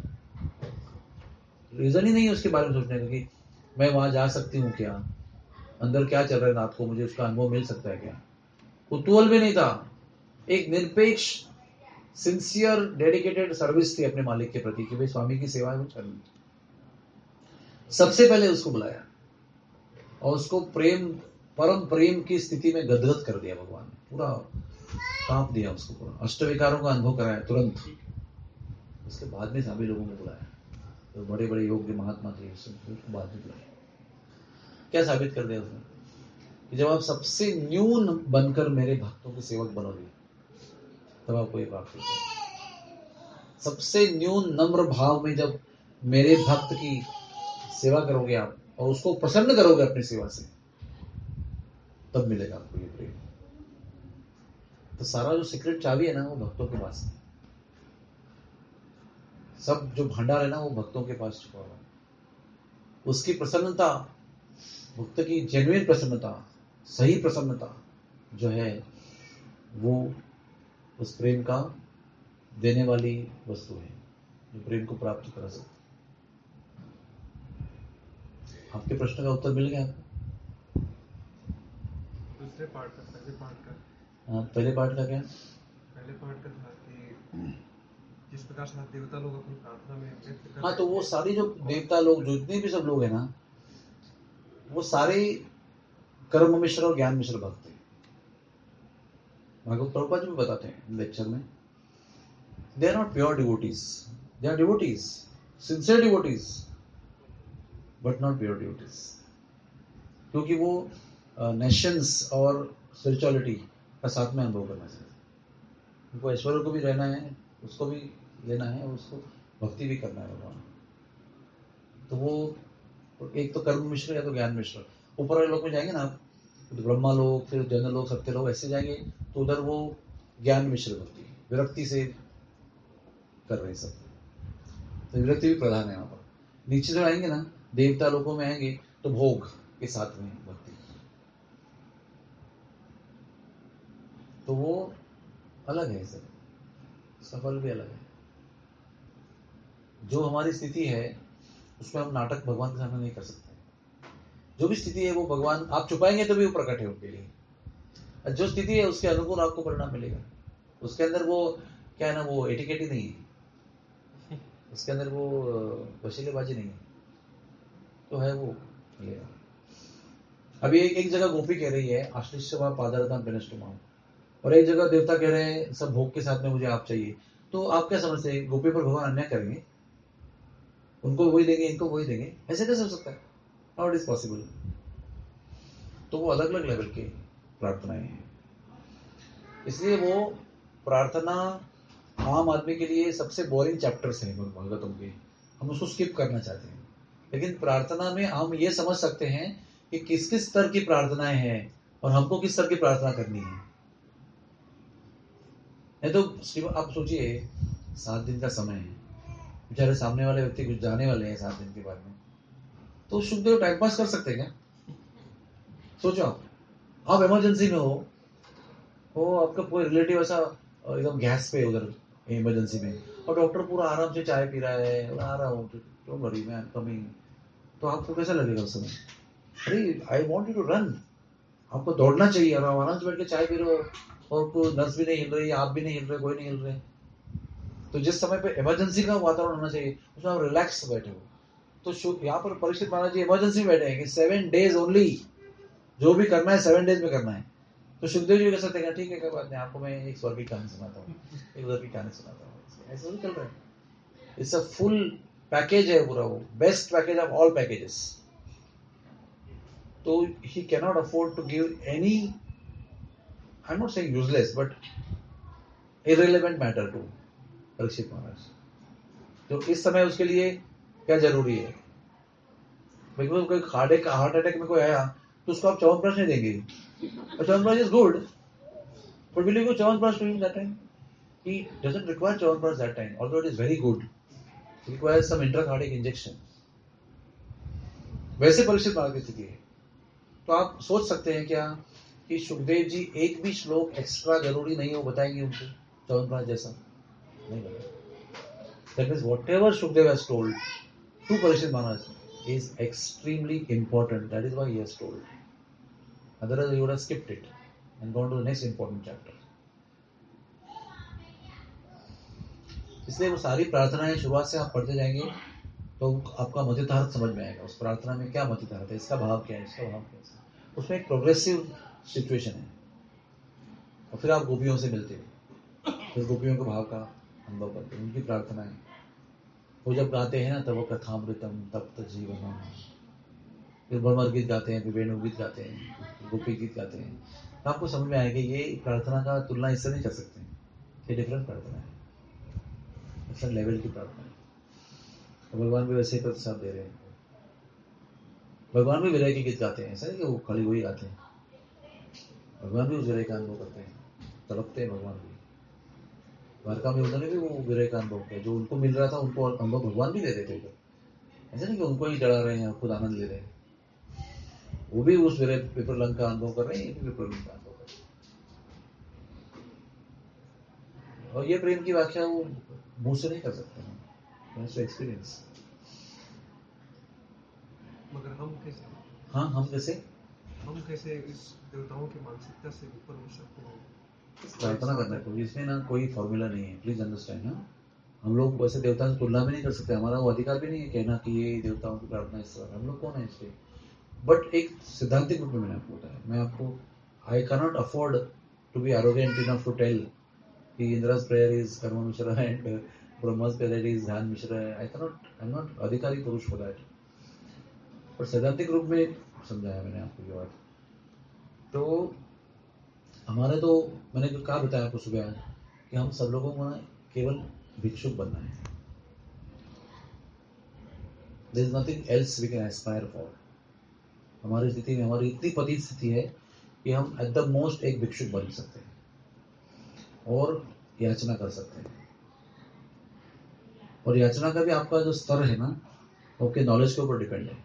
रीजन ही नहीं है उसके बारे में सोचने का कि मैं वहां जा सकती हूँ क्या, अंदर क्या चल रहा है रात को, मुझे उसका अनुभव मिल सकता है क्या। कुतूहल भी नहीं था। एक निरपेक्ष सिंसियर डेडिकेटेड सर्विस थी अपने मालिक के प्रति कि भाई स्वामी की सेवा है वो करनी। सबसे पहले उसको बुलाया और उसको प्रेम, परम प्रेम की स्थिति में गदगद कर दिया भगवान ने, पूरा कांप दिया उसको, पूरा अष्टविकारों का अनुभव कराया तुरंत। उसके बाद में सभी लोगों को बुलाया, तो बड़े बड़े योग्य महात्मा थे उसको बाद में बुलाया। क्या साबित कर दिया उसने? कि जब आप सबसे न्यून बनकर मेरे भक्तों के सेवक बनोगे तब आपको ये प्राप्त होता है। सबसे न्यून नम्र भाव में जब मेरे भक्त की सेवा करोगे आप और उसको प्रसन्न करोगे अपनी सेवा से, तब मिलेगा आपको ये प्रेम। तो सारा जो सीक्रेट चाबी है ना वो भक्तों के पास है। सब जो भंडार है ना वो भक्तों के पास छुपा हुआ है। उसकी प्रसन्नता, भक्त की जेन्युइन प्रसन्नता, सही प्रसन्नता जो है वो उस प्रेम का देने वाली वस्तु है जो प्रेम को प्राप्त करा सकती। आपके प्रश्न का उत्तर मिल गया आपको? दूसरे पार्ट का, पहले पार्ट का। हाँ, पहले पार्ट का क्या? पहले पार्ट का था कि जिस प्रकार से देवता लोग अपनी प्रार्थना में व्यक्त करते हैं। हाँ, तो वो सारी जो देवता लोग, जो जितने भी सब लोग हैं ना, वो सारे कर्म मिश्र और ज्ञान मिश्र भक्त हैं। भागवत प्रभुपाद जी भी बताते हैं लेक्चर में, they are not pure devotees, they are devotees, sincere devotees, but not pure devotees. क्योंकि वो नेशंस और स्पिरिचुअलिटी का साथ में अनुभव करना चाहिए। उनको ऐश्वर्य को भी रहना है, उसको भी लेना है, और उसको भक्ति भी करना है भगवान। तो वो एक तो कर्म मिश्र या तो ज्ञान मिश्र। ऊपर वाले लोग में जाएंगे ना आप, तो ब्रह्मा लोग, फिर जन लोग, सत्य लोग, ऐसे जाएंगे तो उधर वो ज्ञान मिश्र भक्ति, विरक्ति से कर रहे सब, तो विरक्ति भी प्रधान है वहां पर। नीचे जो आएंगे ना, देवता लोगों में आएंगे तो भोग के साथ में भक्ति, तो वो अलग है सब, सफल भी अलग है। जो हमारी स्थिति है उसमें हम नाटक भगवान के सामने नहीं कर सकते। जो भी स्थिति है वो भगवान, आप छुपाएंगे तो भी वो प्रकट है उनके लिए। जो स्थिति है उसके अनुकूल आपको परिणाम मिलेगा। उसके अंदर वो क्या है ना, वो एटिकेट ही नहीं है, उसके अंदर वो वशीलेबाजी नहीं है, तो है वो मिलेगा। अभी एक जगह गोपी कह रही है आश्लिष्यवा पादरताम पेनष्टुमाम, और एक जगह देवता कह रहे हैं सब भोग के साथ में मुझे आप चाहिए। तो आप क्या समझते हैं, गोपी पर भगवान अन्याय करेंगे? उनको वही देंगे, इनको वही देंगे? ऐसे कैसे हो सकता है? How it is possible? तो वो अलग अलग लेवल की प्रार्थनाएं हैं। इसलिए वो प्रार्थना आम आदमी के लिए सबसे बोरिंग चैप्टर्स हैं भागवतम के, हम उसको स्किप करना चाहते हैं। लेकिन प्रार्थना में हम ये समझ सकते हैं कि किस किस स्तर की प्रार्थनाएं हैं और हमको किस स्तर की प्रार्थना करनी है। नहीं तो आप सोचिए 7 दिन का समय है, बेचारे सामने वाले व्यक्ति कुछ जाने वाले हैं 7 दिन के बाद में, तो सुखदेव टाइम पास कर सकते हैं क्या? सोचो आप इमरजेंसी में हो आपका कोई रिलेटिव ऐसा एकदम गैस पे उधर इमरजेंसी में, और डॉक्टर पूरा आराम से चाय पी रहा है, आ रहा हूँ तो बड़ी मैं कमिंग, तो आपको कैसा लगेगा उस समय? अरे I want you to run, आपको दौड़ना चाहिए, और आराम से बैठ के चाय पी रहे हो और कोई नर्स भी नहीं हिल रही, आप भी नहीं हिल रहे, कोई नहीं हिल रहे। तो जिस समय पे इमरजेंसी का वातावरण होना चाहिए उसमें आप रिलैक्स बैठे हो। तो यहाँ पर परीक्षित महाराज जी इमरजेंसी में बैठे हैं कि 7 days ओनली, जो भी करना है 7 days में करना है। तो सुखदेव जी कह सकते हैं ठीक है, कोई बात नहीं, आपको मैं एक स्वर्ग की कहानी सुनाता हूँ, एक उधर की कहानी सुनाता हूँ, ऐसा भी चल रहा है। इट्स अ फुल पैकेज है पूरा, वो best package of all packages. तो he cannot afford to give any, I am not saying useless, but irrelevant matter to Parikshit Maharaj. तो इस समय उसके लिए क्या जरूरी है? बिकॉज कोई हार्ट अटैक में कोई आया तो उसको आप च्यवनप्राश नहीं देंगे। Chyawanprash is good, but will you give Chyawanprash to him that time? He doesn't require Chyawanprash that time, although it is very good. It requires some intracardiac injection. वैसे परीक्षित महाराज की स्थिति है। तो आप सोच सकते हैं क्या कि सुखदेव जी एक भी श्लोक एक्स्ट्रा जरूरी नहीं हो बताएंगे उनको च्यवनप्राश जैसा? नहीं बताएंगे। That means whatever Shukdev has told to Parikshit Maharaj is extremely important. That is why he has told. Otherwise, he would have skipped it and gone to the next important chapter. इसलिए वो सारी प्रार्थनाएं शुरुआत से आप पढ़ते जाएंगे तो आपका मतितार्थ समझ में आएगा। उस प्रार्थना में क्या मतितार्थ है, इसका भाव क्या है, इसका भाव क्या है। उसमें एक प्रोग्रेसिव सिचुएशन है। और फिर आप गोपियों से मिलते हो, फिर गोपियों के भाव का अनुभव करते हैं, उनकी प्रार्थनाएं। वो जब गाते हैं ना तब वो कथामृतम तप्त जीवन, फिर भ्रमर गीत गाते हैं, फिर वेणु गीत गाते हैं, गोपी गीत गाते हैं, तो आपको समझ में आएगा ये प्रार्थना का तुलना इससे नहीं कर सकते। ये डिफरेंट प्रार्थना है, डिफरेंट लेवल की प्रार्थना है। तो भगवान भी वैसे ही प्रतिसाद दे रहे हैं। भगवान भी विरह के गीत गाते हैं, ऐसा नहीं कि वो खाली वही गाते हैं। भगवान भी उस विरह का अनुभव करते हैं, तड़पते हैं भगवान भी। द्वारका में उन्होंने भी वो विरह का अनुभव किया, जो उनको मिल रहा था उनको अनुभव भगवान भी दे रहे थे। ऐसा नहीं कि उनको ही डरा रहे हैं, खुद आनंद ले रहे हैं। वो भी उस विरह विप्रलंघ का अनुभव कर रहे हैं, ये भी विप्रलंघ का अनुभव कर रहे हैं। और ये प्रेम की व्याख्या वो मुंह से नहीं कर सकते हैं, एक्सपीरियंस। मगर हम कैसे? हाँ, हम कैसे इस देवताओं की मानसिकता से ऊपर उठ सकते हैं? प्रार्थना करना है। इसमें ना कोई फॉर्मूला नहीं है, प्लीज अंडरस्टैंड। ना हम लोग वैसे देवताओं की तुलना भी नहीं कर सकते, हमारा वो अधिकार भी नहीं है कहना कि ये देवताओं की प्रार्थना इस तरह। हम लोग कौन है इसलिए? बट एक सिद्धांतिक रूप में मैंने आपको बताया, मैं आपको I can not afford to be arrogant enough to tell कि Indra's prayer is karma mishra and Brahma's prayer is ध्यान मिश्रा। आई एम नॉट अधिकारी पुरुष फॉर दैट। पर सैद्धांतिक रूप में समझाया मैंने आपको ये बात। तो हमारे तो मैंने कहा बताया आपको सुबह कि हम सब लोगों को ना केवल भिक्षुक बनना है। There is nothing else we can aspire for. हमारी स्थिति में हमारी इतनी पतित स्थिति है कि हम एट द मोस्ट एक भिक्षुक बन सकते हैं और याचना कर सकते हैं। और याचना का भी आपका जो स्तर है ना, आपके नॉलेज के ऊपर डिपेंड है।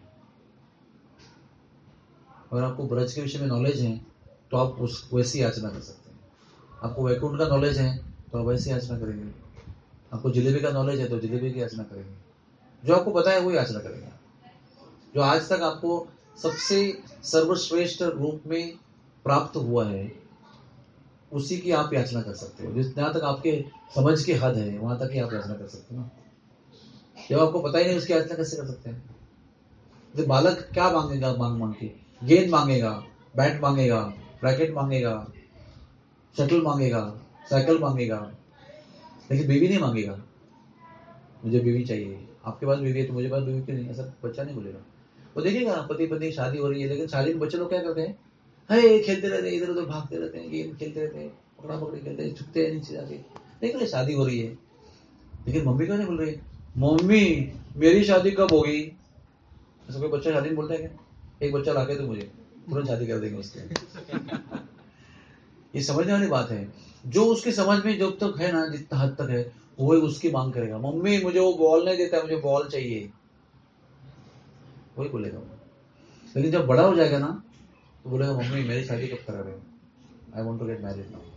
अगर आपको ब्रज के विषय में नॉलेज है तो आप उस वैसी याचना कर सकते हैं। आपको वैकुंठ का नॉलेज है तो आप वैसी याचना करेंगे। आपको जलेबी का नॉलेज है तो जलेबी की याचना करेंगे। जो आपको पता है वो याचना करेंगे। जो आज तक आपको सबसे सर्वश्रेष्ठ रूप में प्राप्त हुआ है उसी की आप याचना कर सकते हो। जहाँ तक आपके समझ की हद है वहां तक ही आप याचना कर सकते हो ना। जब आपको पता ही नहीं उसकी याचना कैसे कर सकते हैं? तो बालक क्या मांगेगा? मांग के गेंद मांगेगा, बैट मांगेगा, रैकेट मांगेगा, शटल मांगेगा, साइकिल मांगेगा, लेकिन बीवी नहीं मांगेगा। मुझे बीवी चाहिए। आपके पास बीवी है तो मुझे पास बीवी क्यों नहीं? ऐसा बच्चा नहीं बोलेगा। वो देखेगा पति पत्नी शादी हो रही है, लेकिन शादी में बच्चे लोग क्या करते हैं? है खेलते रहते हैं, इधर उधर भागते रहते हैं, गेम खेलते रहते हैं, पकड़ा पकड़ी खेलते हैं, छुपते हैं नीचे जाके। देख शादी हो रही है, लेकिन मम्मी क्यों नहीं बोल रही? मम्मी मेरी शादी कब होगी? ऐसा कोई बच्चा शादी में बोलता है क्या? एक बच्चा लाके तो मुझे तुरंत शादी कर देंगे उसके। ये समझने वाली बात है। जो उसकी समझ में जब तक है ना, जितना हद तक है वही उसकी मांग करेगा। मम्मी मुझे वो बॉल नहीं देता, मुझे बॉल चाहिए, वही बोलेगा। लेकिन जब बड़ा हो जाएगा ना तो बोलेगा मम्मी मेरी शादी कब करा रहे हो? I want to get married now.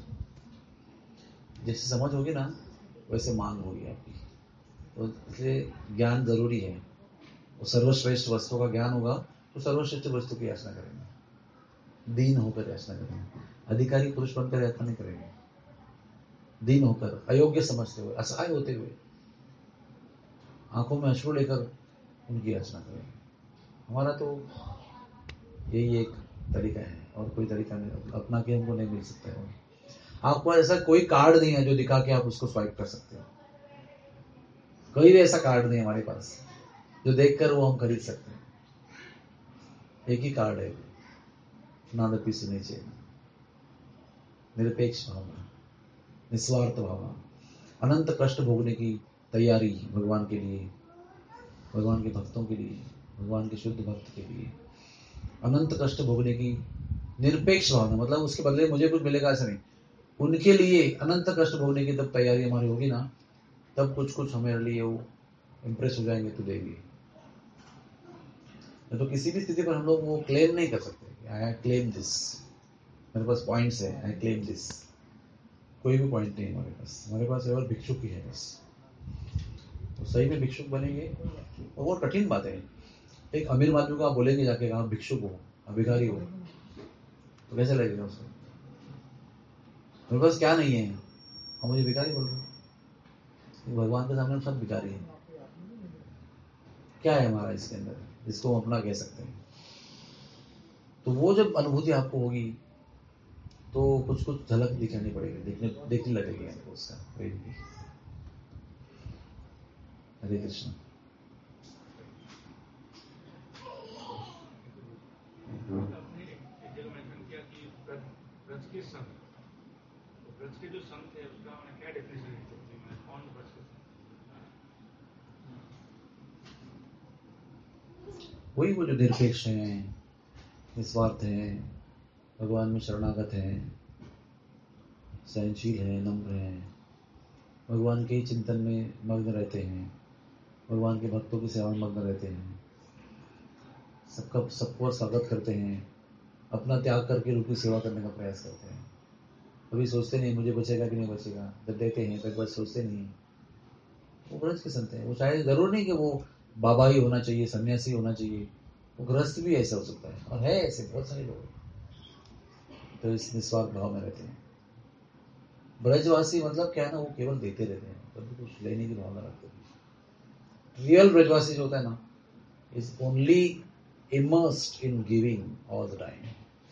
जैसे समझ होगी ना वैसे मांग होगी आपकी। तो इसलिए ज्ञान जरूरी है। वो सर्वश्रेष्ठ वस्तु का ज्ञान होगा तो सर्वश्रेष्ठ वस्तु की याचना करेंगे। दीन होकर याचना करेंगे। अधिकारी पुरुष बनकर याचना नहीं करेंगे। दीन होकर, अयोग्य समझते हुए, असहाय होते हुए, आंखों में अश्रु लेकर उनकी याचना करेंगे। हमारा तो यही एक तरीका है, और कोई तरीका नहीं अपना के हमको नहीं मिल सकता है। आपको ऐसा कोई कार्ड नहीं है जो दिखा के आप उसको स्वाइप कर सकते हो, कोई भी ऐसा कार्ड नहीं है हमारे पास जो देखकर वो हम खरीद सकते हैं। एक ही कार्ड है, नादपी सुनी चाहिए, निरपेक्ष भावना, निस्वार्थ भावना, अनंत कष्ट भोगने की तैयारी भगवान के लिए, भगवान के भक्तों के लिए, भगवान के शुद्ध भक्त के लिए, अनंत कष्ट भोगने की निरपेक्ष भावना, मतलब उसके बदले मुझे कुछ मिलेगा ऐसा नहीं, उनके लिए अनंत कष्ट भोगने की तब तैयारी हमारी होगी ना, तब कुछ कुछ हमारे लिए वो इम्प्रेस हो जाएंगे तो देगी। तो किसी भी स्थिति पर हम लोग वो क्लेम नहीं कर सकते, आई क्लेम दिस, मेरे पास पॉइंट्स है, आई क्लेम दिस, कोई भी पॉइंट नहीं हमारे पास केवल भिक्षुक ही है बस। तो सही में भिक्षुक बनेंगे, और बहुत कठिन बात है। एक अमीर आदमी को आप बोलेंगे जाके आप भिक्षुक हो, भिखारी हो, तो कैसे लगेगा उसको? मेरे पास क्या नहीं है, हम मुझे भिखारी बोल रहे हैं। भगवान के सामने हम सब भिखारी हैं। क्या है हमारा इसके अंदर जिसको हम अपना कह सकते हैं? तो वो जब अनुभूति आपको होगी तो कुछ कुछ झलक दिखानी पड़ेगी, देखने लगेगी आपको उसका प्रेम की। हरे कृष्ण। ब्रज के जो संत है उसका मैंने क्या डेफिनेशन है, कौन ब्रज के संत? वही वो जो निरपेक्ष हैं, निस्वार्थ हैं, भगवान में शरणागत हैं, सहनशील हैं, नम्र हैं, भगवान के चिंतन में मग्न रहते हैं, भगवान के भक्तों की सेवा में मग्न रहते हैं, सबको स्वागत करते हैं, अपना त्याग करके उनकी सेवा करने का प्रयास करते हैं। कभी सोचते नहीं मुझे बचेगा कि नहीं बचेगा, जब देते हैं तब बस सोचते नहीं। वो ब्रज के संत हैं। वो शायद जरूर नहीं कि वो बाबा ही होना चाहिए, सन्यासी होना चाहिए, वो गृहस्थ भी ऐसा हो सकता है, और है ऐसे बहुत सारे लोग तो इस निस्वार्थ भाव में रहते हैं। ब्रजवासी मतलब क्या है ना, वो केवल देते रहते हैं, कभी कुछ लेने की भावना रखते हैं। रियल ब्रजवासी जो होता है ना, is only immersed in giving all the time.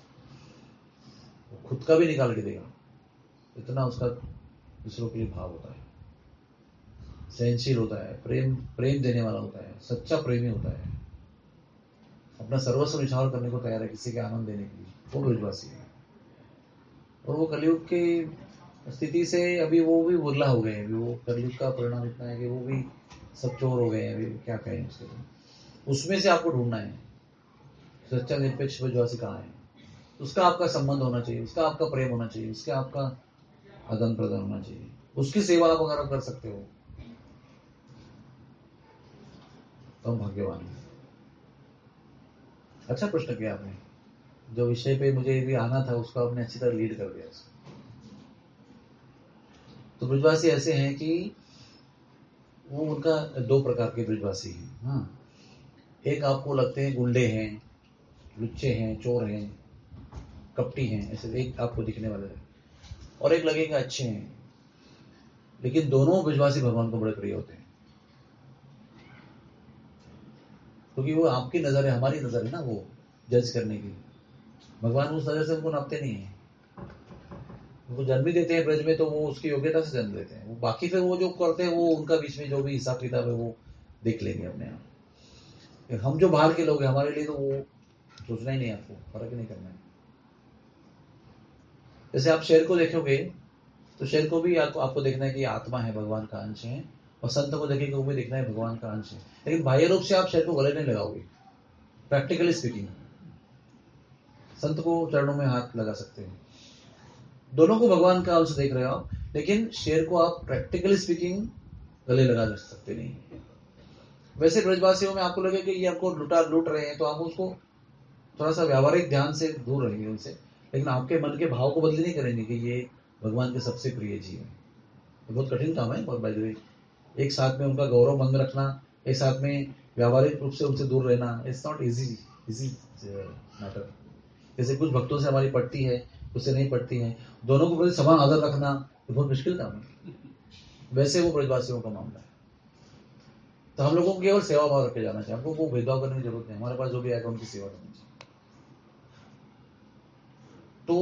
वो खुद का भी निकाल के देगा, इतना उसका दूसरों के लिए भाव होता है, सहनशील होता है, प्रेम देने वाला होता है, सच्चा प्रेमी होता है, अपना सर्वस्व निछावर करने को तैयार है किसी के आनंद देने के लिए, वो ब्रजवासी है। और वो कलयुग की स्थिति से अभी वो भी बुरला हो गए हैं, अभी वो कलयुग का परिणाम इतना है कि वो भी सब चोर हो गए हैं, अभी क्या कहें उसके लिए। उसमें से आपको ढूंढना है सच्चा निरपेक्ष ब्रजवासी कहाँ है, उसका आपका संबंध होना चाहिए, उसका आपका प्रेम होना चाहिए, उसका आपका आदान प्रदान होना चाहिए, उसकी सेवा आप अगर आप कर सकते हो तो भाग्यवान है। अच्छा प्रश्न किया आपने, जो विषय पे मुझे भी आना था उसको आपने अच्छी तरह लीड कर दिया उसको। तो ब्रजवासी ऐसे हैं कि वो उनका दो प्रकार के ब्रजवासी हैं। हाँ, एक आपको लगते हैं गुंडे हैं, लुच्चे हैं, चोर हैं, कपटी हैं, ऐसे एक आपको दिखने वाले हैं, और एक लगेगा अच्छे हैं। लेकिन दोनों ब्रजवासी भगवान को बड़े प्रिय होते हैं, क्योंकि वो आपकी नजर है, हमारी नजर है ना वो जज करने की। भगवान उस नजर से उनको नापते नहीं है। उनको जन्म ही देते हैं ब्रज में तो वो उसकी योग्यता से जन्म देते हैं, वो बाकी फिर वो जो करते हैं वो उनका बीच में जो भी हिसाब किताब है वो देख लेंगे अपने आप। हम जो बाहर के लोग हैं हमारे लिए तो वो सोचना ही नहीं, आपको फर्क ही नहीं करना है। जैसे आप शेर को देखोगे तो शेर को भी आपको देखना है कि आत्मा है, भगवान का अंश है, और संत को देखेंगे वो भी देखना है भगवान का अंश है। लेकिन बाह्य रूप से आप शेर को गले नहीं लगाओगे, प्रैक्टिकली स्पीकिंग। संत को चरणों में हाथ लगा सकते हैं, दोनों को भगवान का अंश देख रहे हो आप, लेकिन शेर को आप प्रैक्टिकली स्पीकिंग गले लगा सकते नहीं। वैसे ब्रजवासियों में आपको लगे कि ये आपको लूट रहे हैं तो आप उसको थोड़ा सा व्यावहारिक ध्यान से दूर रहेंगे उनसे, लेकिन आपके मन के भाव को बदली नहीं करेंगे कि ये भगवान के सबसे प्रिय जीव है। तो बहुत कठिन काम है। और बाय द वे, एक साथ में उनका गौरव बंद रखना, एक साथ में व्यावहारिक रूप से उनसे दूर रहना, इट्स नॉट इजी मैटर। जैसे कुछ भक्तों से हमारी पड़ती है, उससे नहीं पड़ती है, दोनों को प्रति समान आदर रखना ये बहुत मुश्किल काम है। वैसे वो ब्रजवासियों का मामला है। तो हम लोगों को केवल सेवा भाव रखे जाना चाहिए, हमको वो भेदभाव करने की जरूरत नहीं, हमारे पास जो भी आएगा उनकी सेवा करनी चाहिए। तो